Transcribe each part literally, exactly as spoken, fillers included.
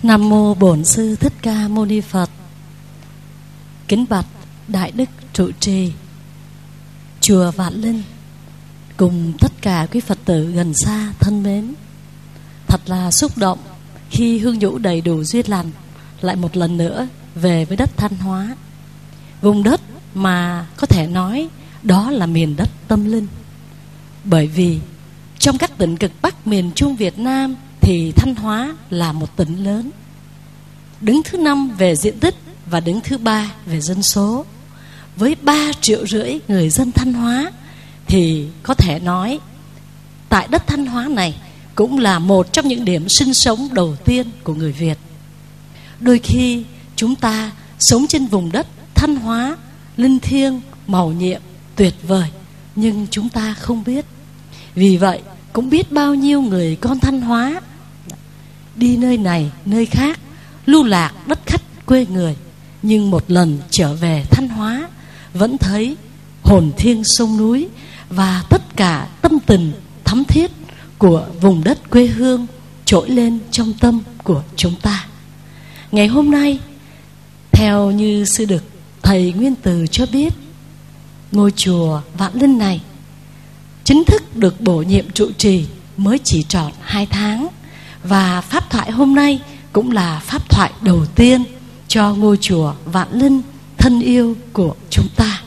Nam mô Bổn Sư Thích Ca Mâu Ni Phật. Kính bạch Đại Đức trụ trì chùa Vạn Linh cùng tất cả quý Phật tử gần xa thân mến, thật là xúc động khi hương nhũ đầy đủ duyên lành lại một lần nữa về với đất Thanh Hóa, vùng đất mà có thể nói đó là miền đất tâm linh. Bởi vì trong các tỉnh cực Bắc miền Trung Việt Nam thì Thanh Hóa là một tỉnh lớn, đứng thứ năm về diện tích và đứng thứ ba về dân số. Với ba triệu rưỡi người dân Thanh Hóa thì có thể nói tại đất Thanh Hóa này cũng là một trong những điểm sinh sống đầu tiên của người Việt. Đôi khi chúng ta sống trên vùng đất Thanh Hóa linh thiêng, màu nhiệm, tuyệt vời, nhưng chúng ta không biết. Vì vậy cũng biết bao nhiêu người con Thanh Hóa đi nơi này nơi khác, lưu lạc đất khách quê người, nhưng một lần trở về Thanh Hóa vẫn thấy hồn thiêng sông núi và tất cả tâm tình thắm thiết của vùng đất quê hương trỗi lên trong tâm của chúng ta. Ngày hôm nay, theo như sư được thầy Nguyên Từ cho biết, ngôi chùa Vạn Linh này chính thức được bổ nhiệm trụ trì mới chỉ tròn hai tháng. Và pháp thoại hôm nay cũng là pháp thoại đầu tiên cho ngôi chùa Vạn Linh thân yêu của chúng ta.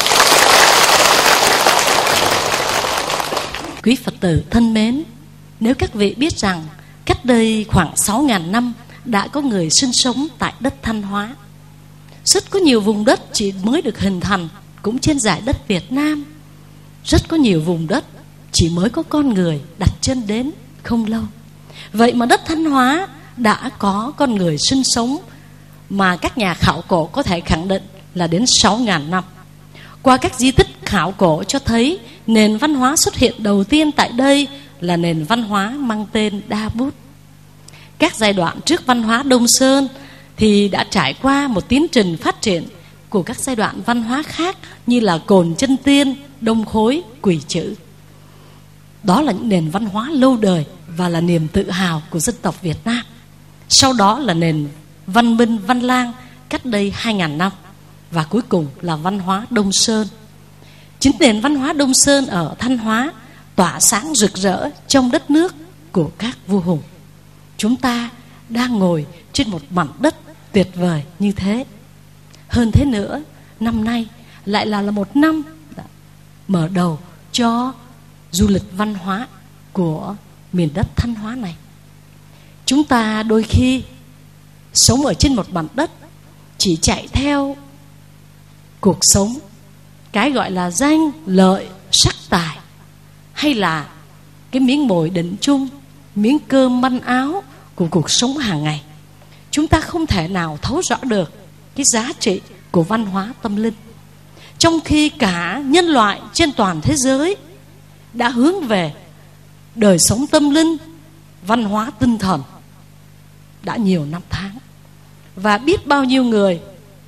Quý Phật tử thân mến, nếu các vị biết rằng cách đây khoảng sáu nghìn năm đã có người sinh sống tại đất Thanh Hóa. Rất có nhiều vùng đất chỉ mới được hình thành cũng trên giải đất Việt Nam. Rất có nhiều vùng đất chỉ mới có con người đặt chân đến không lâu. Vậy mà đất Thanh Hóa đã có con người sinh sống mà các nhà khảo cổ có thể khẳng định là đến sáu nghìn năm. Qua các di tích khảo cổ cho thấy nền văn hóa xuất hiện đầu tiên tại đây là nền văn hóa mang tên Đa Bút. Các giai đoạn trước văn hóa Đông Sơn thì đã trải qua một tiến trình phát triển của các giai đoạn văn hóa khác như là Cồn Chân Tiên, Đông Khối, Quỷ Chữ. Đó là những nền văn hóa lâu đời và là niềm tự hào của dân tộc Việt Nam. Sau đó là nền văn minh Văn Lang cách đây hai nghìn năm. Và cuối cùng là văn hóa Đông Sơn. Chính nền văn hóa Đông Sơn ở Thanh Hóa tỏa sáng rực rỡ trong đất nước của các vua hùng. Chúng ta đang ngồi trên một mảnh đất tuyệt vời như thế. Hơn thế nữa, năm nay lại là, là một năm mở đầu cho du lịch văn hóa của miền đất Thanh Hóa này. Chúng ta đôi khi sống ở trên một mảnh đất chỉ chạy theo cuộc sống, cái gọi là danh, lợi, sắc tài, hay là cái miếng mồi đỉnh chung, miếng cơm manh áo của cuộc sống hàng ngày. Chúng ta không thể nào thấu rõ được cái giá trị của văn hóa tâm linh. Trong khi cả nhân loại trên toàn thế giới đã hướng về đời sống tâm linh, văn hóa tinh thần đã nhiều năm tháng. Và biết bao nhiêu người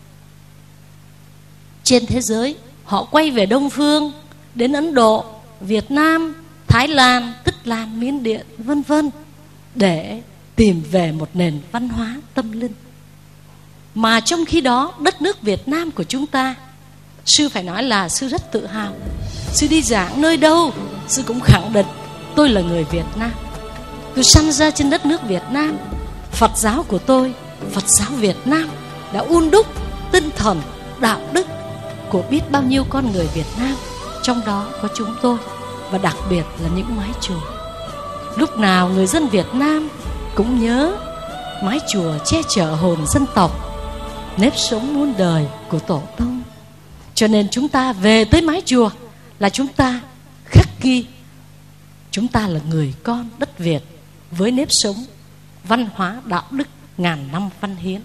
trên thế giới họ quay về Đông Phương, đến Ấn Độ, Việt Nam, Thái Lan, Tích Lan, Miến Điện, vân vân để tìm về một nền văn hóa tâm linh. Mà trong khi đó đất nước Việt Nam của chúng ta, sư phải nói là sư rất tự hào. Sư đi giảng nơi đâu, sư cũng khẳng định tôi là người Việt Nam. Tôi sanh ra trên đất nước Việt Nam. Phật giáo của tôi, Phật giáo Việt Nam đã un đúc tinh thần, đạo đức của biết bao nhiêu con người Việt Nam, trong đó có chúng tôi, và đặc biệt là những mái chùa. Lúc nào người dân Việt Nam cũng nhớ mái chùa che chở hồn dân tộc, nếp sống muôn đời của tổ tông. Cho nên chúng ta về tới mái chùa là chúng ta khắc ghi chúng ta là người con đất Việt với nếp sống văn hóa đạo đức ngàn năm văn hiến.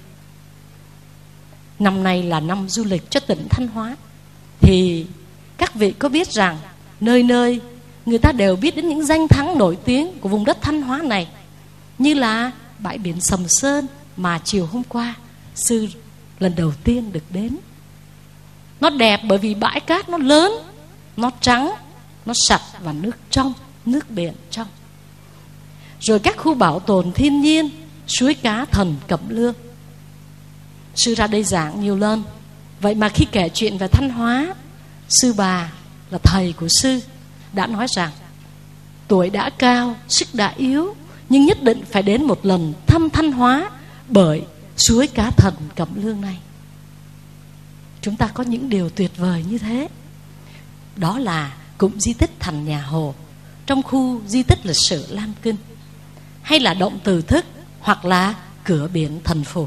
Năm nay là năm du lịch cho tỉnh Thanh Hóa. Thì các vị có biết rằng nơi nơi người ta đều biết đến những danh thắng nổi tiếng của vùng đất Thanh Hóa này, như là bãi biển Sầm Sơn mà chiều hôm qua sư lần đầu tiên được đến. Nó đẹp bởi vì bãi cát nó lớn, nó trắng, nó sạch và nước trong, nước biển trong. Rồi các khu bảo tồn thiên nhiên suối cá thần Cẩm Lương. Sư ra đây giảng nhiều lần. Vậy mà khi kể chuyện về Thanh Hóa, sư bà là thầy của sư đã nói rằng tuổi đã cao, sức đã yếu, nhưng nhất định phải đến một lần thăm Thanh Hóa bởi suối cá thần Cẩm Lương này. Chúng ta có những điều tuyệt vời như thế. Đó là cụm di tích Thành Nhà Hồ trong khu di tích lịch sử Lam Kinh, hay là động Từ Thức, hoặc là cửa biển Thần Phù.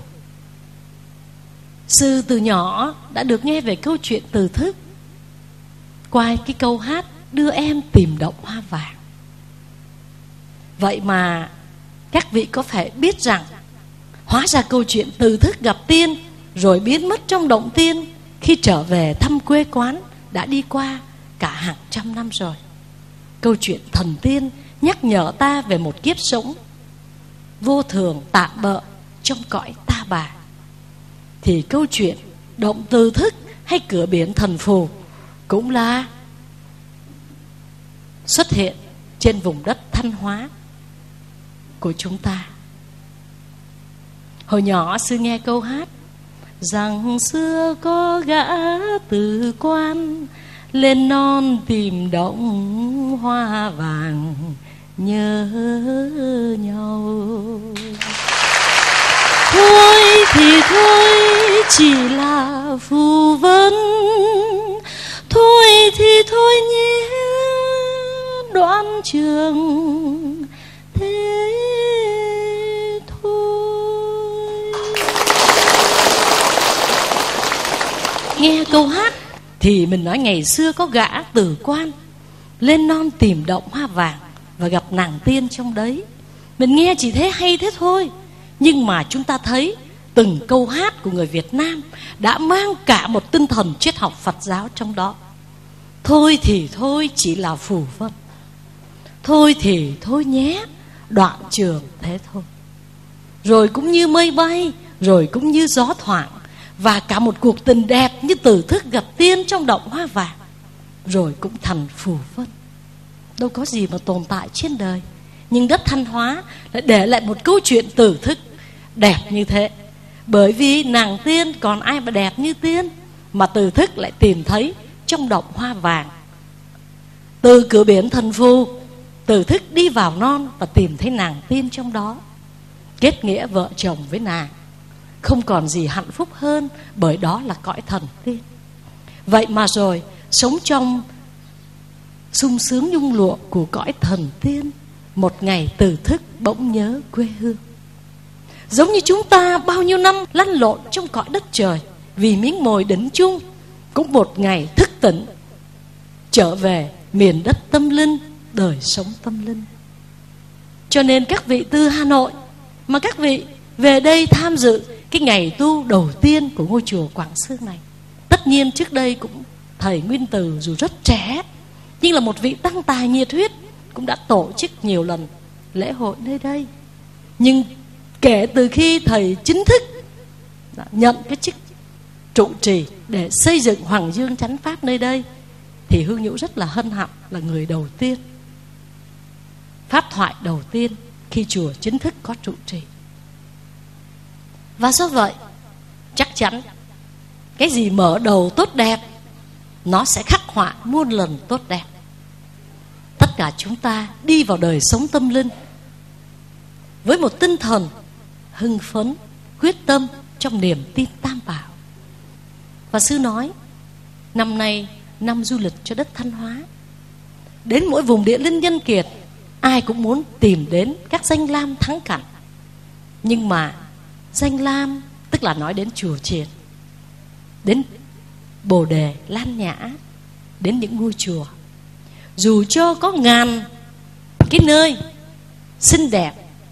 Sư từ nhỏ đã được nghe về câu chuyện Từ Thức qua cái câu hát Đưa Em Tìm Động Hoa Vàng. Vậy mà các vị có phải biết rằng hóa ra câu chuyện Từ Thức gặp tiên rồi biến mất trong động tiên, khi trở về thăm quê quán đã đi qua cả hàng trăm năm rồi. Câu chuyện thần tiên nhắc nhở ta về một kiếp sống vô thường tạm bợ trong cõi ta bà. Thì câu chuyện động Từ Thức hay cửa biển Thần Phù cũng là xuất hiện trên vùng đất Thanh Hóa của chúng ta. Hồi nhỏ sư nghe câu hát rằng xưa có gã từ quan lên non tìm động hoa vàng nhớ nhau. Thôi thì thôi chỉ là phù vân, thôi thì thôi nhé Đoan Trường, thế thôi. Nghe câu hát thì mình nói ngày xưa có gã từ quan lên non tìm động hoa vàng và gặp nàng tiên trong đấy. Mình nghe chỉ thế hay thế thôi, nhưng mà chúng ta thấy từng câu hát của người Việt Nam đã mang cả một tinh thần triết học Phật giáo trong đó. Thôi thì thôi chỉ là phù vân, thôi thì thôi nhé Đoạn Trường, thế thôi. Rồi cũng như mây bay, rồi cũng như gió thoảng, và cả một cuộc tình đẹp như Từ Thức gặp tiên trong động hoa vàng, rồi cũng thành phù vân. Đâu có gì mà tồn tại trên đời, nhưng đất Thanh Hóa lại để lại một câu chuyện Từ Thức đẹp như thế. Bởi vì nàng tiên còn ai mà đẹp như tiên, mà Từ Thức lại tìm thấy trong động hoa vàng. Từ cửa biển Thần Phù, Từ Thức đi vào non và tìm thấy nàng tiên trong đó, kết nghĩa vợ chồng với nàng. Không còn gì hạnh phúc hơn, bởi đó là cõi thần tiên. Vậy mà rồi sống trong sung sướng nhung lụa của cõi thần tiên, một ngày Từ Thức bỗng nhớ quê hương. Giống như chúng ta bao nhiêu năm lăn lộn trong cõi đất trời vì miếng mồi đỉnh chung, cũng một ngày thức tỉnh trở về miền đất tâm linh, đời sống tâm linh. Cho nên các vị từ Hà Nội mà các vị về đây tham dự cái ngày tu đầu tiên của ngôi chùa Quảng Sương này. Tất nhiên trước đây cũng thầy Nguyên Từ dù rất trẻ, nhưng là một vị tăng tài nhiệt huyết, cũng đã tổ chức nhiều lần lễ hội nơi đây. Nhưng kể từ khi thầy chính thức nhận cái chức trụ trì để xây dựng Hoàng Dương Chánh Pháp nơi đây, thì Hương Nhũ rất là hân hạnh là người đầu tiên, pháp thoại đầu tiên khi chùa chính thức có trụ trì. Và do vậy chắc chắn cái gì mở đầu tốt đẹp, nó sẽ khắc họa muôn lần tốt đẹp. Tất cả chúng ta đi vào đời sống tâm linh với một tinh thần hưng phấn, quyết tâm trong niềm tin Tam Bảo. Và sư nói năm nay năm du lịch cho đất Thanh Hóa, đến mỗi vùng địa linh nhân kiệt ai cũng muốn tìm đến các danh lam thắng cảnh. Nhưng mà danh lam tức là nói đến chùa chiền, đến Bồ Đề, Lan Nhã, đến những ngôi chùa. Dù cho có ngàn cái nơi xinh đẹp,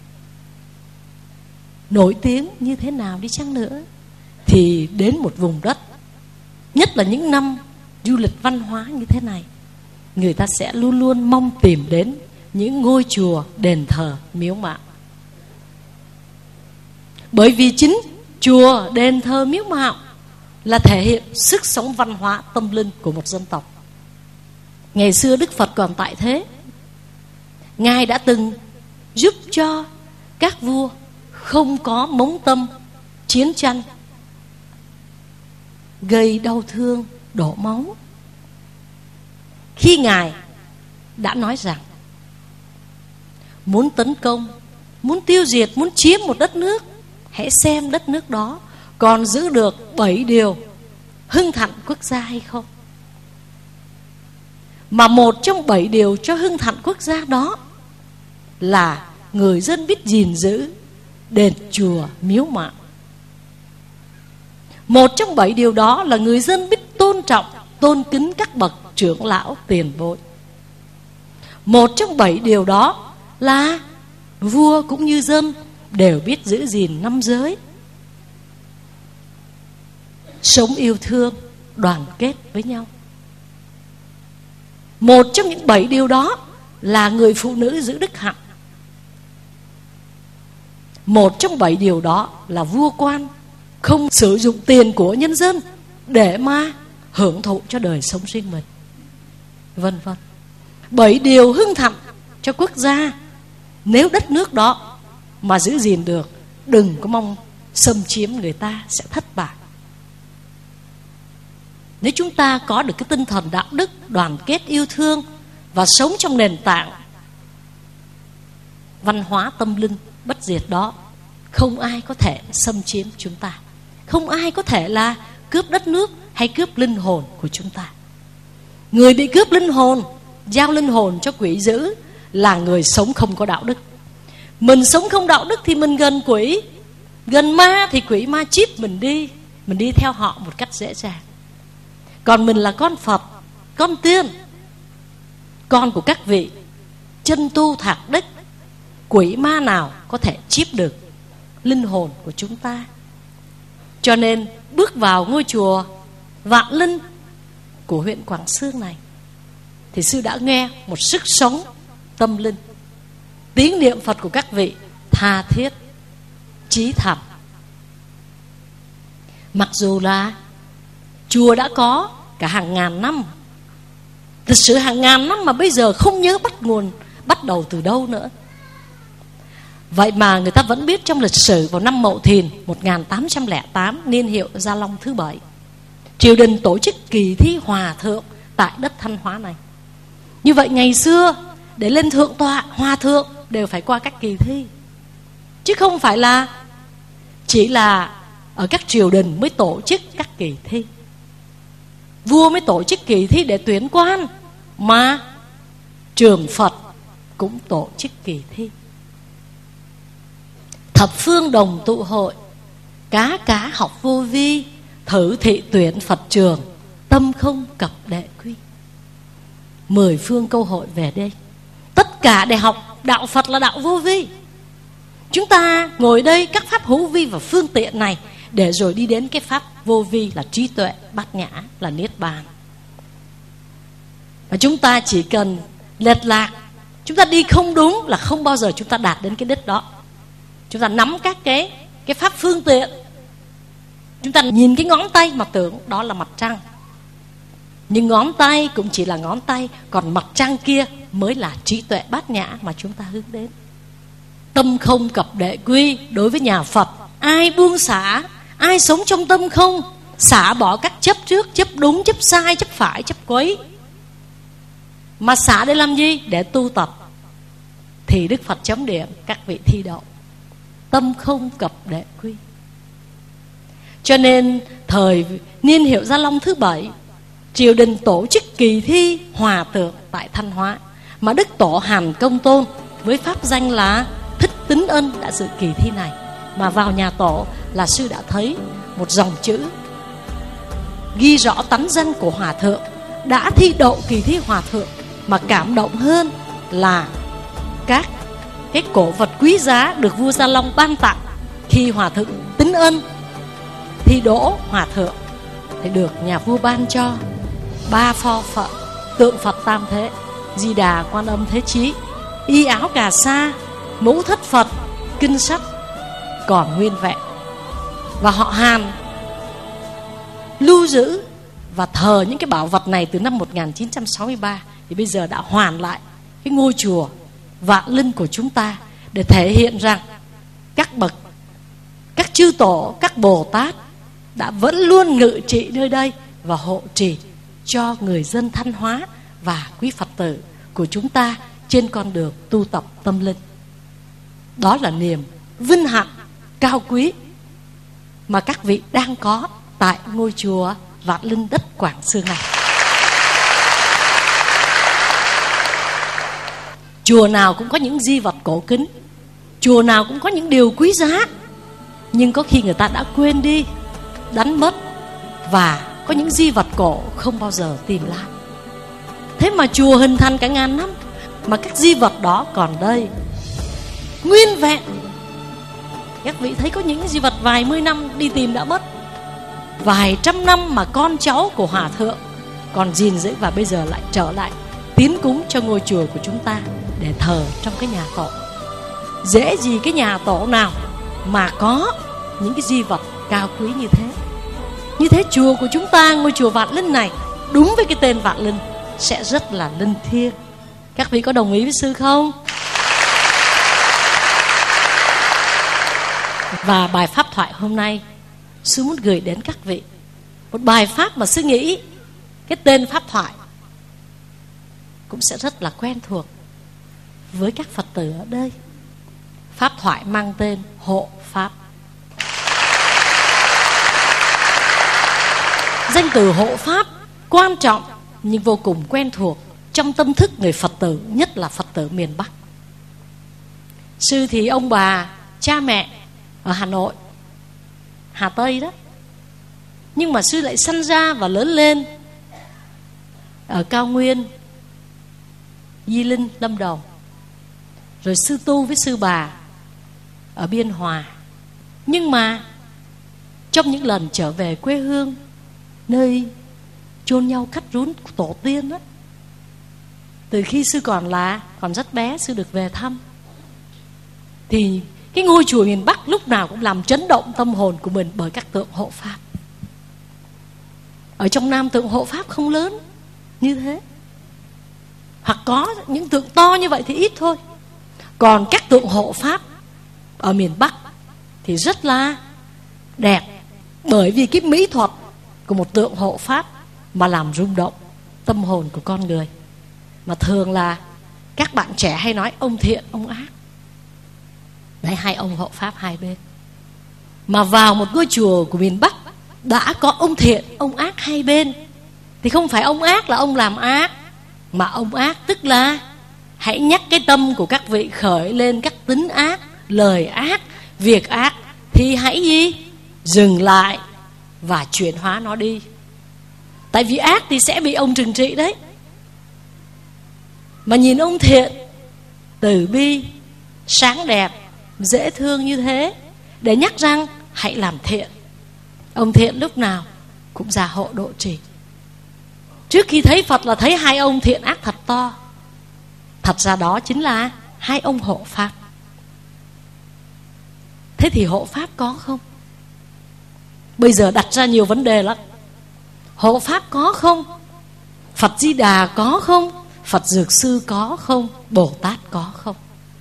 nổi tiếng như thế nào đi chăng nữa, thì đến một vùng đất, nhất là những năm du lịch văn hóa như thế này, người ta sẽ luôn luôn mong tìm đến những ngôi chùa, đền thờ, miếu mạo. Bởi vì chính chùa, đền thờ, miếu mạo là thể hiện sức sống văn hóa tâm linh của một dân tộc. Ngày xưa Đức Phật còn tại thế, Ngài đã từng giúp cho các vua không có mống tâm chiến tranh gây đau thương đổ máu. Khi Ngài đã nói rằng muốn tấn công, muốn tiêu diệt, muốn chiếm một đất nước, hãy xem đất nước đó còn giữ được bảy điều hưng thịnh quốc gia hay không. Mà một trong bảy điều cho hưng thịnh quốc gia đó là người dân biết gìn giữ đền chùa miếu mạo. Một trong bảy điều đó là người dân biết tôn trọng, tôn kính các bậc trưởng lão tiền bối. Một trong bảy điều đó là vua cũng như dân đều biết giữ gìn năm giới, sống yêu thương, đoàn kết với nhau. Một trong những bảy điều đó là người phụ nữ giữ đức hạnh. Một trong bảy điều đó là vua quan không sử dụng tiền của nhân dân để mà hưởng thụ cho đời sống riêng mình, vân vân. Bảy điều hưng thịnh cho quốc gia. Nếu đất nước đó mà giữ gìn được, đừng có mong xâm chiếm người ta sẽ thất bại. Nếu chúng ta có được cái tinh thần đạo đức, đoàn kết, yêu thương và sống trong nền tảng văn hóa tâm linh bất diệt đó, không ai có thể xâm chiếm chúng ta. Không ai có thể là cướp đất nước hay cướp linh hồn của chúng ta. Người bị cướp linh hồn, giao linh hồn cho quỷ dữ là người sống không có đạo đức. Mình sống không đạo đức thì mình gần quỷ, gần ma thì quỷ ma chip mình đi, mình đi theo họ một cách dễ dàng. Còn mình là con Phật, con tiên, con của các vị chân tu thạc đích, quỷ ma nào có thể chip được linh hồn của chúng ta. Cho nên bước vào ngôi chùa Vạn Linh của huyện Quảng Xương này thì sư đã nghe một sức sống tâm linh. Tiếng niệm Phật của các vị tha thiết, chí thầm. Mặc dù là chùa đã có cả hàng ngàn năm, lịch sử hàng ngàn năm mà bây giờ không nhớ bắt nguồn, bắt đầu từ đâu nữa. Vậy mà người ta vẫn biết trong lịch sử vào năm Mậu Thìn một nghìn tám trăm lẻ tám, niên hiệu Gia Long thứ bảy, triều đình tổ chức kỳ thi hòa thượng tại đất Thanh Hóa này. Như vậy ngày xưa để lên thượng tọa, hòa thượng đều phải qua các kỳ thi, chứ không phải là chỉ là ở các triều đình mới tổ chức các kỳ thi. Vua mới tổ chức kỳ thi để tuyển quan, mà trường Phật cũng tổ chức kỳ thi. Thập phương đồng tụ hội, cá cá học vô vi, thử thị tuyển Phật trường, tâm không cập đệ quy. Mười phương câu hội về đây, tất cả để học đạo Phật là đạo vô vi. Chúng ta ngồi đây các pháp hữu vi và phương tiện này để rồi đi đến cái pháp vô vi là trí tuệ bát nhã, là niết bàn. Và chúng ta chỉ cần lệch lạc, chúng ta đi không đúng là không bao giờ chúng ta đạt đến cái đích đó. Chúng ta nắm các cái cái pháp phương tiện, chúng ta nhìn cái ngón tay mà tưởng đó là mặt trăng, nhưng ngón tay cũng chỉ là ngón tay, còn mặt trăng kia mới là trí tuệ bát nhã mà chúng ta hướng đến. Tâm không cập đệ quy. Đối với nhà Phật, ai buông xả, ai sống trong tâm không, xả bỏ các chấp trước, chấp đúng, chấp sai, chấp phải, chấp quấy, mà xả để làm gì? Để tu tập, thì Đức Phật chấm điểm các vị thi đậu. Tâm không cập đệ quy. Cho nên thời niên hiệu Gia Long thứ bảy, triều đình tổ chức kỳ thi hòa tượng tại Thanh Hóa, mà Đức Tổ Hàn Công Tôn với pháp danh là Thích Tín Ân đã dự kỳ thi này. Mà vào nhà tổ là sư đã thấy một dòng chữ ghi rõ tánh danh của hòa thượng đã thi đậu kỳ thi hòa thượng. Mà cảm động hơn là các cái cổ vật quý giá được vua Gia Long ban tặng khi hòa thượng Tín Ân thi đỗ hòa thượng thì được nhà vua ban cho ba pho Phật, tượng Phật Tam Thế, Di Đà, Quan Âm, Thế Chí, y áo cà sa, mũ thất Phật, kinh sách còn nguyên vẹn. Và họ Hàn lưu giữ và thờ những cái bảo vật này từ năm một nghìn chín trăm sáu mươi ba, thì bây giờ đã hoàn lại cái ngôi chùa Vạn Linh của chúng ta để thể hiện rằng các bậc các chư tổ, các Bồ Tát đã vẫn luôn ngự trị nơi đây và hộ trì cho người dân Thanh Hóa và quý Phật tử của chúng ta trên con đường tu tập tâm linh. Đó là niềm vinh hạnh cao quý mà các vị đang có tại ngôi chùa Vạn Linh đất Quảng Sương này. Chùa nào cũng có những di vật cổ kính, chùa nào cũng có những điều quý giá, nhưng có khi người ta đã quên đi, đánh mất, và có những di vật cổ không bao giờ tìm lại. Thế mà chùa hình thành cả ngàn năm mà các di vật đó còn đây, nguyên vẹn. Các vị thấy có những di vật vài mươi năm đi tìm đã mất, vài trăm năm mà con cháu của Hòa Thượng còn gìn giữ, và bây giờ lại trở lại tín cúng cho ngôi chùa của chúng ta để thờ trong cái nhà tổ. Dễ gì cái nhà tổ nào mà có những cái di vật cao quý như thế. Như thế chùa của chúng ta, ngôi chùa Vạn Linh này, đúng với cái tên Vạn Linh, sẽ rất là linh thiêng. Các vị có đồng ý với sư không? Và bài pháp thoại hôm nay, sư muốn gửi đến các vị một bài pháp mà sư nghĩ cái tên pháp thoại cũng sẽ rất là quen thuộc với các Phật tử ở đây. Pháp thoại mang tên hộ pháp. Danh từ hộ pháp quan trọng nhưng vô cùng quen thuộc trong tâm thức người Phật tử, nhất là Phật tử miền Bắc. Sư thì ông bà, cha mẹ ở Hà Nội, Hà Tây đó, nhưng mà sư lại sanh ra và lớn lên ở Cao Nguyên, Di Linh, Lâm Đồng. Rồi sư tu với sư bà ở Biên Hòa. Nhưng mà trong những lần trở về quê hương, nơi chôn nhau cắt rốn của tổ tiên đó, từ khi sư còn là còn rất bé, sư được về thăm, thì cái ngôi chùa miền Bắc lúc nào cũng làm chấn động tâm hồn của mình bởi các tượng hộ pháp. Ở trong Nam tượng hộ pháp không lớn như thế, hoặc có những tượng to như vậy thì ít thôi. Còn các tượng hộ pháp ở miền Bắc thì rất là đẹp, bởi vì cái mỹ thuật của một tượng hộ pháp mà làm rung động tâm hồn của con người. Mà thường là các bạn trẻ hay nói ông thiện, ông ác. Đấy, hai ông hộ pháp hai bên. Mà vào một ngôi chùa của miền Bắc đã có ông thiện, ông ác hai bên, thì không phải ông ác là ông làm ác, mà ông ác tức là hãy nhắc cái tâm của các vị khởi lên các tính ác, lời ác, việc ác, thì hãy gì? Dừng lại và chuyển hóa nó đi. Tại vì ác thì sẽ bị ông trừng trị đấy. Mà nhìn ông thiện, từ bi, sáng đẹp, dễ thương như thế, để nhắc rằng hãy làm thiện. Ông thiện lúc nào cũng gia hộ độ trì. Trước khi thấy Phật là thấy hai ông thiện ác thật to. Thật ra đó chính là hai ông hộ pháp. Thế thì hộ pháp có không? Bây giờ đặt ra nhiều vấn đề lắm. Hộ pháp có không? Phật Di Đà có không? Phật Dược Sư có không? Bồ Tát có không?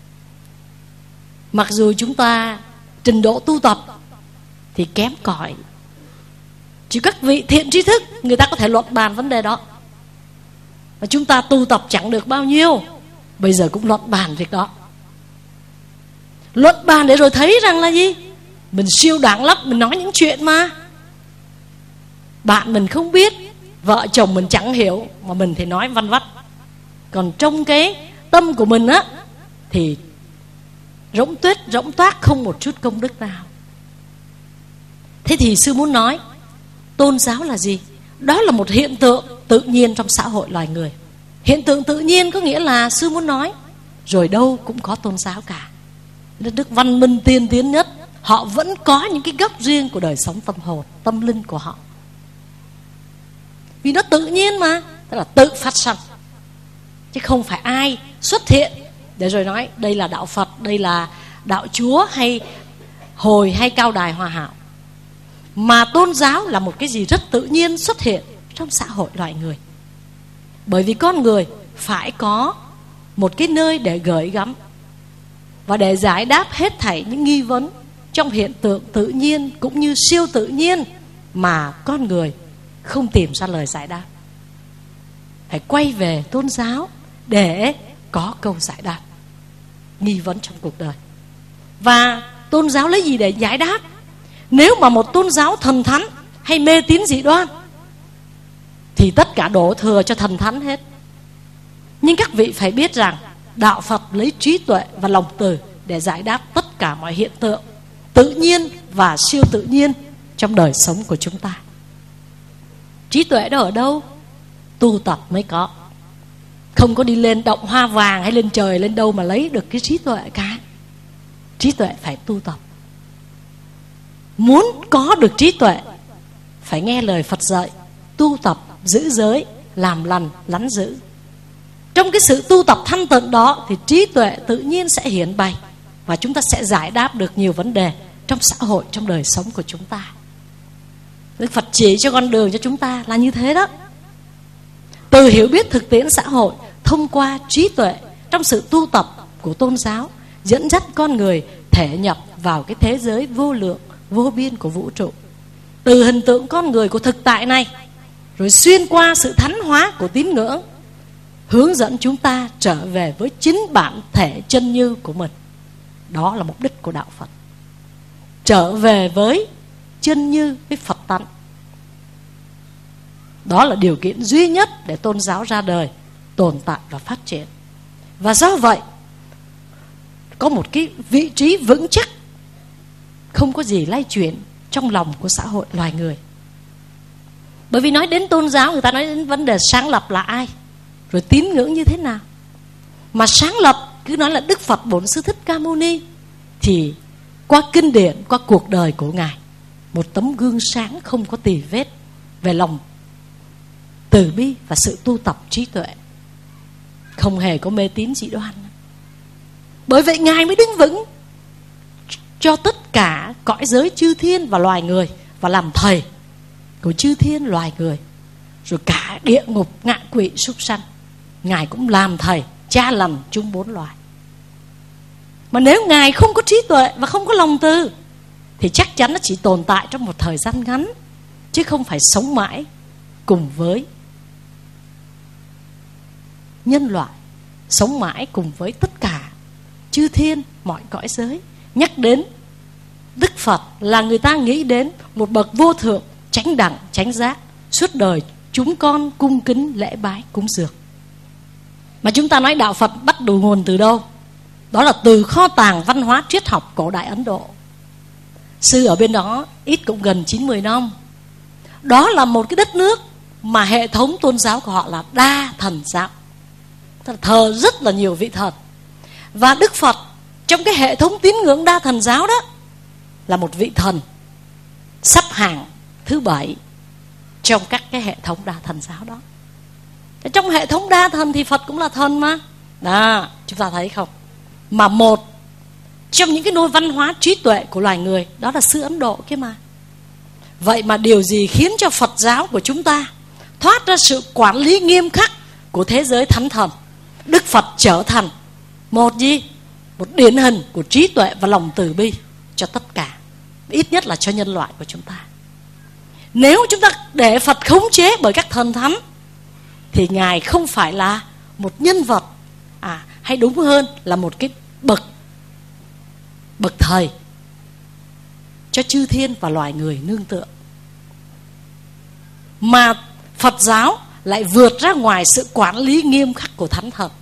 Mặc dù chúng ta trình độ tu tập thì kém cỏi, chỉ các vị thiện tri thức người ta có thể luận bàn vấn đề đó. Và chúng ta tu tập chẳng được bao nhiêu, bây giờ cũng luận bàn việc đó. Luận bàn để rồi thấy rằng là gì? Mình siêu đẳng lắm, mình nói những chuyện mà bạn mình không biết, vợ chồng mình chẳng hiểu, mà mình thì nói văn vắt. Còn trong cái tâm của mình á thì rỗng tuyết, rỗng toát, không một chút công đức nào. Thế thì sư muốn nói tôn giáo là gì? Đó là một hiện tượng tự nhiên trong xã hội loài người. Hiện tượng tự nhiên có nghĩa là sư muốn nói rồi đâu cũng có tôn giáo cả. Đất nước văn minh tiên tiến nhất, họ vẫn có những cái góc riêng của đời sống tâm hồn, tâm linh của họ. Vì nó tự nhiên mà, tức là tự phát sinh, chứ không phải ai xuất hiện để rồi nói đây là đạo Phật, đây là đạo Chúa, hay hồi hay cao đài hòa hảo. Mà tôn giáo là một cái gì rất tự nhiên xuất hiện trong xã hội loài người. Bởi vì con người phải có một cái nơi để gửi gắm và để giải đáp hết thảy những nghi vấn, trong hiện tượng tự nhiên cũng như siêu tự nhiên mà con người không tìm ra lời giải đáp. Hãy quay về tôn giáo để có câu giải đáp nghi vấn trong cuộc đời. Và tôn giáo lấy gì để giải đáp? Nếu mà một tôn giáo thần thánh hay mê tín dị đoan thì tất cả đổ thừa cho thần thánh hết. Nhưng các vị phải biết rằng đạo Phật lấy trí tuệ và lòng từ để giải đáp tất cả mọi hiện tượng tự nhiên và siêu tự nhiên trong đời sống của chúng ta. Trí tuệ đó ở đâu? Tu tập mới có. Không có đi lên động hoa vàng hay lên trời lên đâu mà lấy được cái trí tuệ cả. Trí tuệ phải tu tập. Muốn có được trí tuệ phải nghe lời Phật dạy, tu tập, giữ giới, làm lành, lắn giữ. Trong cái sự tu tập thanh tịnh đó thì trí tuệ tự nhiên sẽ hiển bày, và chúng ta sẽ giải đáp được nhiều vấn đề trong xã hội, trong đời sống của chúng ta. Đức Phật chỉ cho con đường cho chúng ta là như thế đó. Từ hiểu biết thực tiễn xã hội thông qua trí tuệ trong sự tu tập của tôn giáo, dẫn dắt con người thể nhập vào cái thế giới vô lượng, vô biên của vũ trụ. Từ hình tượng con người của thực tại này, rồi xuyên qua sự thánh hóa của tín ngưỡng, hướng dẫn chúng ta trở về với chính bản thể chân như của mình. Đó là mục đích của đạo Phật. Trở về với chân như, với Phật tánh. Đó là điều kiện duy nhất để tôn giáo ra đời, tồn tại và phát triển. Và do vậy có một cái vị trí vững chắc, không có gì lay chuyển trong lòng của xã hội loài người. Bởi vì nói đến tôn giáo, người ta nói đến vấn đề sáng lập là ai, rồi tín ngưỡng như thế nào. Mà sáng lập cứ nói là Đức Phật Bổn Sư Thích Ca Mâu Ni, thì qua kinh điển, qua cuộc đời của Ngài, một tấm gương sáng không có tì vết về lòng từ bi và sự tu tập trí tuệ, không hề có mê tín dị đoan. Bởi vậy Ngài mới đứng vững cho tất cả cõi giới chư thiên và loài người, và làm thầy của chư thiên loài người, rồi cả địa ngục, ngạ quỷ, súc sanh, Ngài cũng làm thầy, cha lành chúng bốn loài. Mà nếu Ngài không có trí tuệ và không có lòng từ thì chắc chắn nó chỉ tồn tại trong một thời gian ngắn, chứ không phải sống mãi cùng với nhân loại, sống mãi cùng với tất cả chư thiên, mọi cõi giới. Nhắc đến Đức Phật là người ta nghĩ đến một bậc vô thượng, chánh đẳng, chánh giác, suốt đời chúng con cung kính lễ bái cúng dường. Mà chúng ta nói đạo Phật bắt đầu nguồn từ đâu? Đó là từ kho tàng văn hóa triết học cổ đại Ấn Độ. Sư ở bên đó ít cũng gần chín mươi năm. Đó là một cái đất nước mà hệ thống tôn giáo của họ là đa thần giáo, thờ rất là nhiều vị thần. Và Đức Phật trong cái hệ thống tín ngưỡng đa thần giáo đó là một vị thần sắp hàng thứ bảy trong các cái hệ thống đa thần giáo đó. Trong hệ thống đa thần thì Phật cũng là thần mà. Đó, chúng ta thấy không? Mà một trong những cái nôi văn hóa trí tuệ của loài người đó là xứ Ấn Độ kia mà. Vậy mà điều gì khiến cho Phật giáo của chúng ta thoát ra sự quản lý nghiêm khắc của thế giới thánh thần? Đức Phật trở thành một gì? Một điển hình của trí tuệ và lòng từ bi cho tất cả, ít nhất là cho nhân loại của chúng ta. Nếu chúng ta để Phật khống chế bởi các thần thánh thì Ngài không phải là một nhân vật, à, hay đúng hơn là một cái bậc bậc thầy cho chư thiên và loài người nương tựa. Mà Phật giáo lại vượt ra ngoài sự quản lý nghiêm khắc của thánh thần.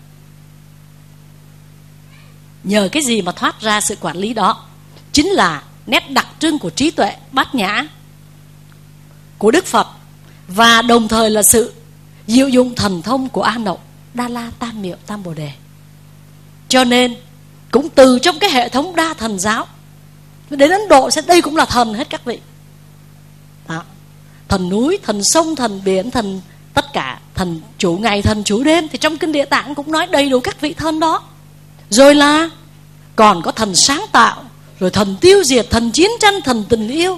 Nhờ cái gì mà thoát ra sự quản lý đó? Chính là nét đặc trưng của trí tuệ bát nhã của Đức Phật, và đồng thời là sự diệu dụng thần thông của A Nậu, Đa La, Tam Miệu, Tam Bồ Đề. Cho nên cũng từ trong cái hệ thống đa thần giáo đến Ấn Độ sẽ đây cũng là thần hết các vị. Đó. Thần núi, thần sông, thần biển, thần tất cả, thần chủ ngày, thần chủ đêm, thì trong kinh Địa Tạng cũng nói đầy đủ các vị thần đó. Rồi là còn có thần sáng tạo, rồi thần tiêu diệt, thần chiến tranh, thần tình yêu,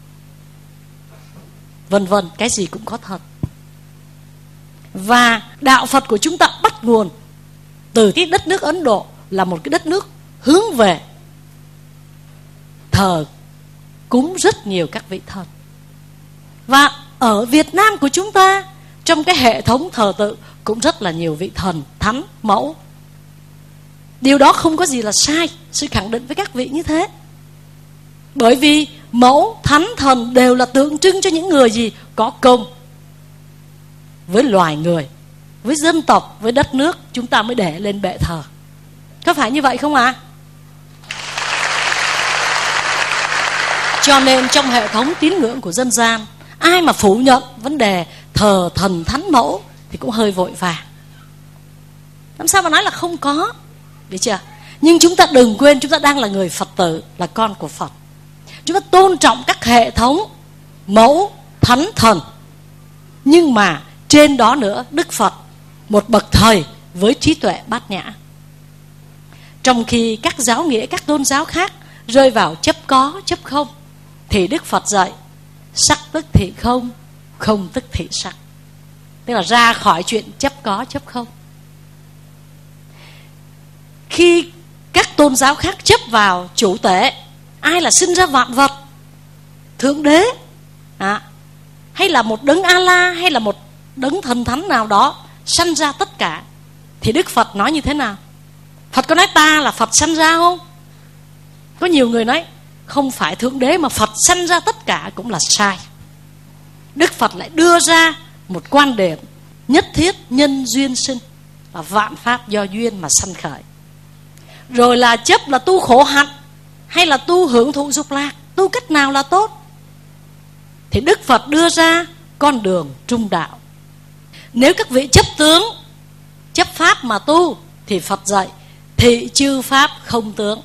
vân vân, cái gì cũng có thần. Và đạo Phật của chúng ta bắt nguồn từ cái đất nước Ấn Độ, là một cái đất nước hướng về thờ cúng rất nhiều các vị thần. Và ở Việt Nam của chúng ta, trong cái hệ thống thờ tự cũng rất là nhiều vị thần, thánh, mẫu. Điều đó không có gì là sai, sự khẳng định với các vị như thế. Bởi vì mẫu, thánh, thần đều là tượng trưng cho những người gì? Có công với loài người, với dân tộc, với đất nước, chúng ta mới để lên bệ thờ. Có phải như vậy không ạ? À? Cho nên trong hệ thống tín ngưỡng của dân gian, ai mà phủ nhận vấn đề thờ thần thánh mẫu thì cũng hơi vội vàng. Làm sao mà nói là không có, biết chưa? Nhưng chúng ta đừng quên, chúng ta đang là người Phật tử, là con của Phật. Chúng ta tôn trọng các hệ thống mẫu, thánh, thần. Nhưng mà trên đó nữa, Đức Phật, một bậc thầy với trí tuệ bát nhã. Trong khi các giáo nghĩa, các tôn giáo khác rơi vào chấp có, chấp không, thì Đức Phật dạy sắc tức thị không, không tức thị sắc. Tức là ra khỏi chuyện chấp có, chấp không. Khi các tôn giáo khác chấp vào chủ tể, ai là sinh ra vạn vật, Thượng Đế à, hay là một đấng A-la, hay là một đấng thần thánh nào đó sanh ra tất cả, thì Đức Phật nói như thế nào? Phật có nói ta là Phật sanh ra không? Có nhiều người nói không phải Thượng Đế mà Phật sanh ra tất cả, cũng là sai. Đức Phật lại đưa ra một quan điểm nhất thiết nhân duyên sinh, và vạn pháp do duyên mà sanh khởi. Rồi là chấp là tu khổ hạnh hay là tu hưởng thụ dục lạc, tu cách nào là tốt? Thì Đức Phật đưa ra con đường trung đạo. Nếu các vị chấp tướng, chấp pháp mà tu, thì Phật dạy thị chư pháp không tướng,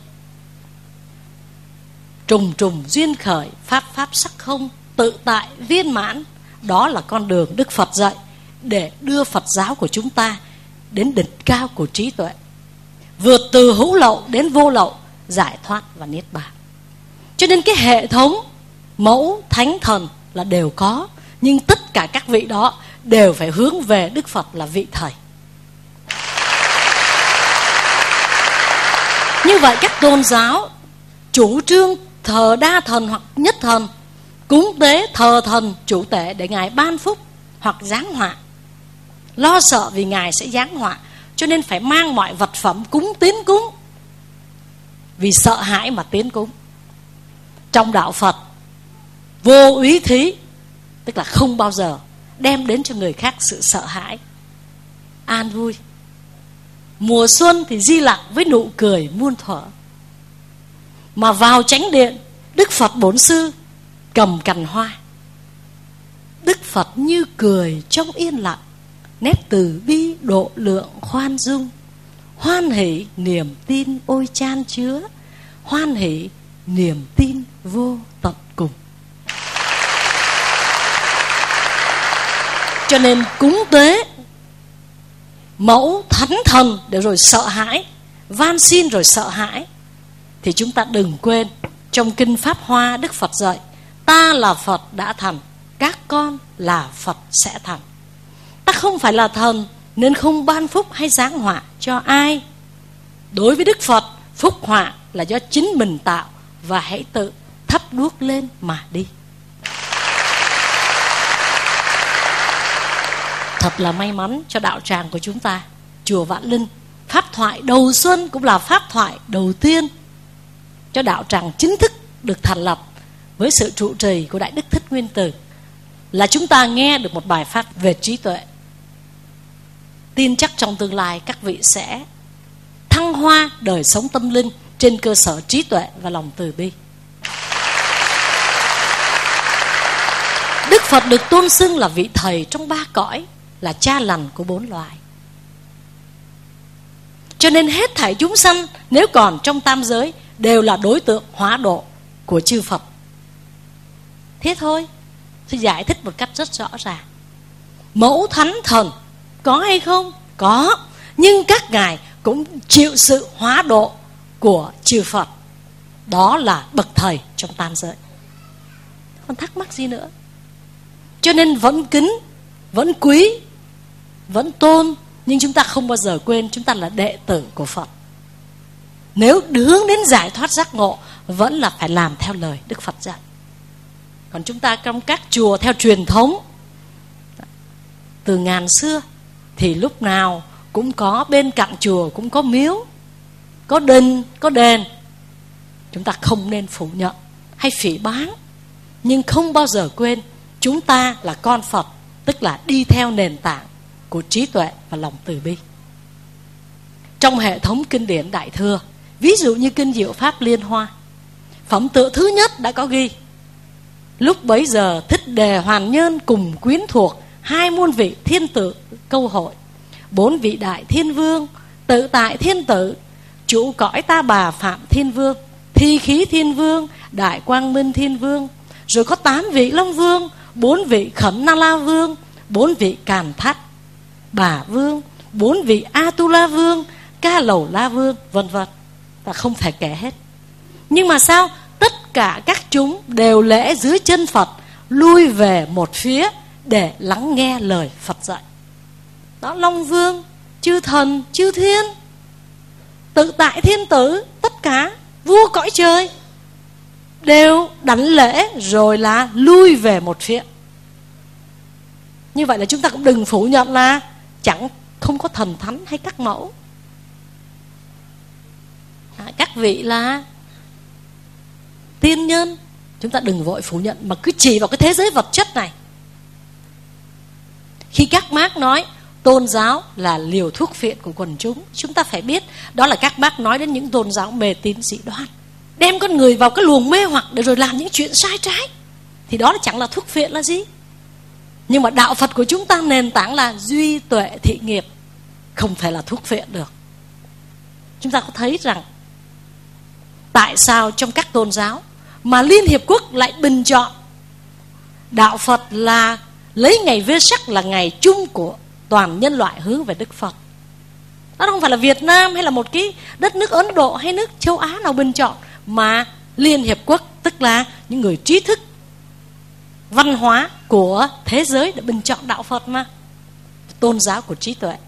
trùng trùng duyên khởi, pháp pháp sắc không, tự tại viên mãn. Đó là con đường Đức Phật dạy để đưa Phật giáo của chúng ta đến đỉnh cao của trí tuệ, vượt từ hữu lậu đến vô lậu, giải thoát và niết bàn. Cho nên cái hệ thống mẫu, thánh, thần là đều có, nhưng tất cả các vị đó đều phải hướng về Đức Phật là vị thầy. Như vậy các tôn giáo chủ trương thờ đa thần hoặc nhất thần, cúng tế thờ thần chủ tể để Ngài ban phúc hoặc giáng họa, lo sợ vì Ngài sẽ giáng họa, cho nên phải mang mọi vật phẩm cúng tiến cúng, vì sợ hãi mà tiến cúng. Trong đạo Phật, vô úy thí, tức là không bao giờ đem đến cho người khác sự sợ hãi, an vui. Mùa xuân thì Di Lặc với nụ cười muôn thuở. Mà vào chánh điện, Đức Phật Bổn Sư cầm cành hoa. Đức Phật như cười trong yên lặng, nét từ bi độ lượng khoan dung, hoan hỷ niềm tin ôi chan chứa, hoan hỷ niềm tin vô tận cùng. Cho nên cúng tế mẫu, thánh, thần để rồi sợ hãi, van xin rồi sợ hãi, thì chúng ta đừng quên, trong Kinh Pháp Hoa Đức Phật dạy ta là Phật đã thành, các con là Phật sẽ thành. Ta không phải là thần nên không ban phúc hay giáng họa cho ai. Đối với Đức Phật, phúc họa là do chính mình tạo, và hãy tự thắp đuốc lên mà đi. Thật là may mắn cho đạo tràng của chúng ta, chùa Vạn Linh. Pháp thoại đầu xuân cũng là pháp thoại đầu tiên cho đạo tràng chính thức được thành lập, với sự trụ trì của Đại Đức Thích Nguyên Tử, là chúng ta nghe được một bài pháp về trí tuệ. Tin chắc trong tương lai các vị sẽ thăng hoa đời sống tâm linh trên cơ sở trí tuệ và lòng từ bi. Đức Phật được tôn xưng là vị thầy trong ba cõi, là cha lành của bốn loài. Cho nên hết thảy chúng sanh nếu còn trong tam giới đều là đối tượng hóa độ của chư Phật. Thế thôi, tôi giải thích một cách rất rõ ràng. Mẫu, thánh, thần có hay không? Có. Nhưng các ngài cũng chịu sự hóa độ của chư Phật. Đó là bậc thầy trong tam giới. Còn thắc mắc gì nữa? Cho nên vẫn kính, vẫn quý, vẫn tôn, nhưng chúng ta không bao giờ quên chúng ta là đệ tử của Phật. Nếu hướng đến giải thoát giác ngộ, vẫn là phải làm theo lời Đức Phật dạy. Còn chúng ta trong các chùa theo truyền thống từ ngàn xưa thì lúc nào cũng có, bên cạnh chùa cũng có miếu, có đình, có đền. Chúng ta không nên phủ nhận hay phỉ báng, nhưng không bao giờ quên chúng ta là con Phật, tức là đi theo nền tảng của trí tuệ và lòng từ bi. Trong hệ thống kinh điển Đại Thừa, ví dụ như kinh Diệu Pháp Liên Hoa, phẩm tựa thứ nhất đã có ghi: lúc bấy giờ Thích Đề Hoàn Nhân cùng quyến thuộc hai muôn vị thiên tử câu hội, bốn vị đại thiên vương, tự tại thiên tử, chủ cõi ta bà Phạm Thiên Vương, Thi Khí Thiên Vương, Đại Quang Minh Thiên Vương, rồi có tám vị Long Vương, bốn vị Khẩn Na La Vương, bốn vị Càn Thắt Bà Vương, bốn vị Atula Vương, Ca Lầu La Vương, vân vân. Ta không thể kể hết. Nhưng mà sao? Tất cả các chúng đều lễ dưới chân Phật, lui về một phía để lắng nghe lời Phật dạy. Đó, Long Vương, chư thần, chư thiên, tự tại thiên tử, tất cả vua cõi trời đều đảnh lễ rồi là lui về một phía. Như vậy là chúng ta cũng đừng phủ nhận là chẳng không có thần thánh hay các mẫu. À, các vị là tiên nhân, chúng ta đừng vội phủ nhận mà cứ chỉ vào cái thế giới vật chất này. Khi các bác nói tôn giáo là liều thuốc phiện của quần chúng, chúng ta phải biết đó là các bác nói đến những tôn giáo mê tín dị đoan, đem con người vào cái luồng mê hoặc để rồi làm những chuyện sai trái, thì đó là chẳng là thuốc phiện là gì. Nhưng mà đạo Phật của chúng ta nền tảng là duy tuệ thị nghiệp, không thể là thuốc phiện được. Chúng ta có thấy rằng tại sao trong các tôn giáo mà Liên Hiệp Quốc lại bình chọn đạo Phật là lấy ngày Vesak là ngày chung của toàn nhân loại hướng về Đức Phật? Đó không phải là Việt Nam hay là một cái đất nước Ấn Độ hay nước châu Á nào bình chọn, mà Liên Hiệp Quốc, tức là những người trí thức văn hóa của thế giới đã bình chọn đạo Phật mà, tôn giáo của trí tuệ.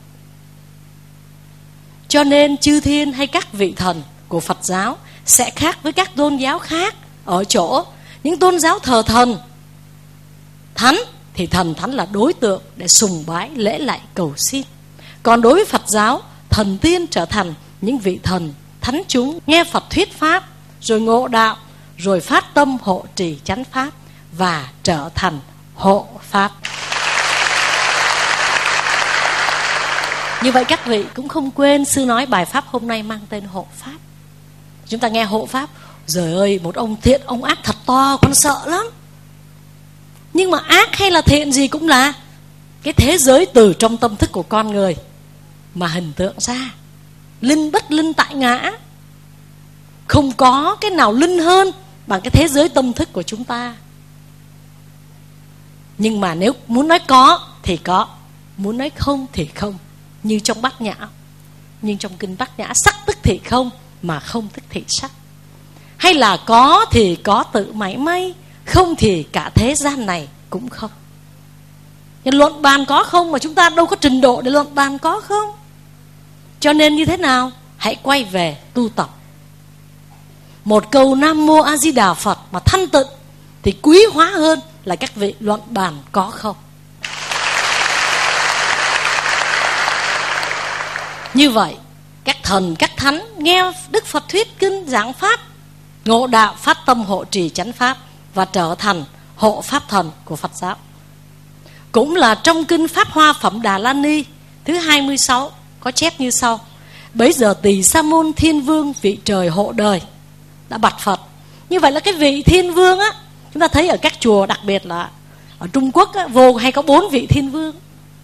Cho nên chư thiên hay các vị thần của Phật giáo sẽ khác với các tôn giáo khác ở chỗ những tôn giáo thờ thần thánh thì thần thánh là đối tượng để sùng bái, lễ lạy, cầu xin. Còn đối với Phật giáo, thần tiên trở thành những vị thần thánh chúng nghe Phật thuyết pháp, rồi ngộ đạo, rồi phát tâm hộ trì chánh pháp và trở thành hộ pháp. Như vậy các vị cũng không quên sư nói bài pháp hôm nay mang tên hộ pháp. Chúng ta nghe hộ pháp, giời ơi, một ông thiện ông ác thật to, con sợ lắm. Nhưng mà ác hay là thiện gì cũng là cái thế giới từ trong tâm thức của con người mà hình tượng ra. Linh bất linh tại ngã, không có cái nào linh hơn bằng cái thế giới tâm thức của chúng ta. Nhưng mà nếu muốn nói có thì có, muốn nói không thì không. Như trong Bát Nhã, nhưng trong kinh Bát Nhã, sắc tức thì không mà không tức thì sắc. Hay là có thì có tự mảy may, không thì cả thế gian này cũng không. Nhưng luận bàn có không mà chúng ta đâu có trình độ để luận bàn có không. Cho nên như thế nào? Hãy quay về tu tập. Một câu Nam Mô A Di Đà Phật mà thanh tịnh thì quý hóa hơn là các vị luận bàn có không. Như vậy các thần, các thánh nghe Đức Phật thuyết kinh giảng pháp, ngộ đạo, phát tâm hộ trì chánh pháp và trở thành hộ pháp thần của Phật giáo. Cũng là trong kinh Pháp Hoa Phẩm Đà La Ni thứ hai mươi sáu có chép như sau: bấy giờ Tỳ Sa Môn Thiên Vương vị trời hộ đời đã bạch Phật. Như vậy là cái vị Thiên Vương á, chúng ta thấy ở các chùa, đặc biệt là ở Trung Quốc á, vô hay có bốn vị Thiên Vương.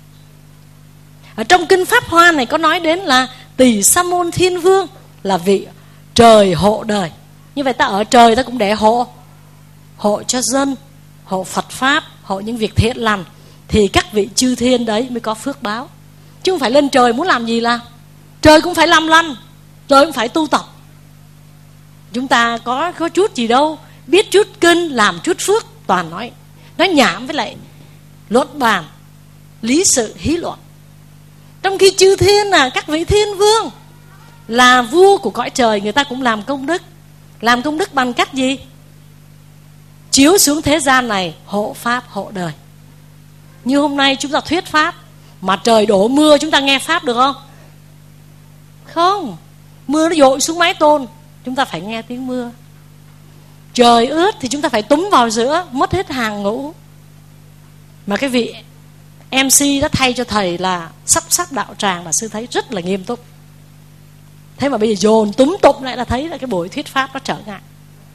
Ở trong kinh Pháp Hoa này có nói đến là Tỳ Sa Môn Thiên Vương là vị trời hộ đời. Như vậy ta ở trời ta cũng để hộ, hộ cho dân, hộ Phật Pháp, hộ những việc thiện lành, thì các vị chư thiên đấy mới có phước báo. Chứ không phải lên trời muốn làm gì làm. Trời cũng phải làm lành, trời cũng phải tu tập. Chúng ta có, có chút gì đâu, biết chút kinh, làm chút phước, toàn nói nói nhảm với lại luận bàn, lý sự hí luận. Trong khi chư thiên là các vị thiên vương, là vua của cõi trời, người ta cũng làm công đức, Làm công đức bằng cách gì? Chiếu xuống thế gian này hộ pháp hộ đời. Như hôm nay chúng ta thuyết pháp, mà trời đổ mưa chúng ta nghe pháp được không? Không. Mưa nó dội xuống mái tôn, chúng ta phải nghe tiếng mưa. Trời ướt thì chúng ta phải túm vào giữa, mất hết hàng ngũ. Mà cái vị em xê đã thay cho thầy là sắp sắc đạo tràng, mà sư thấy rất là nghiêm túc. Thế mà bây giờ dồn túm tụm lại là thấy là cái buổi thuyết pháp nó trở ngại.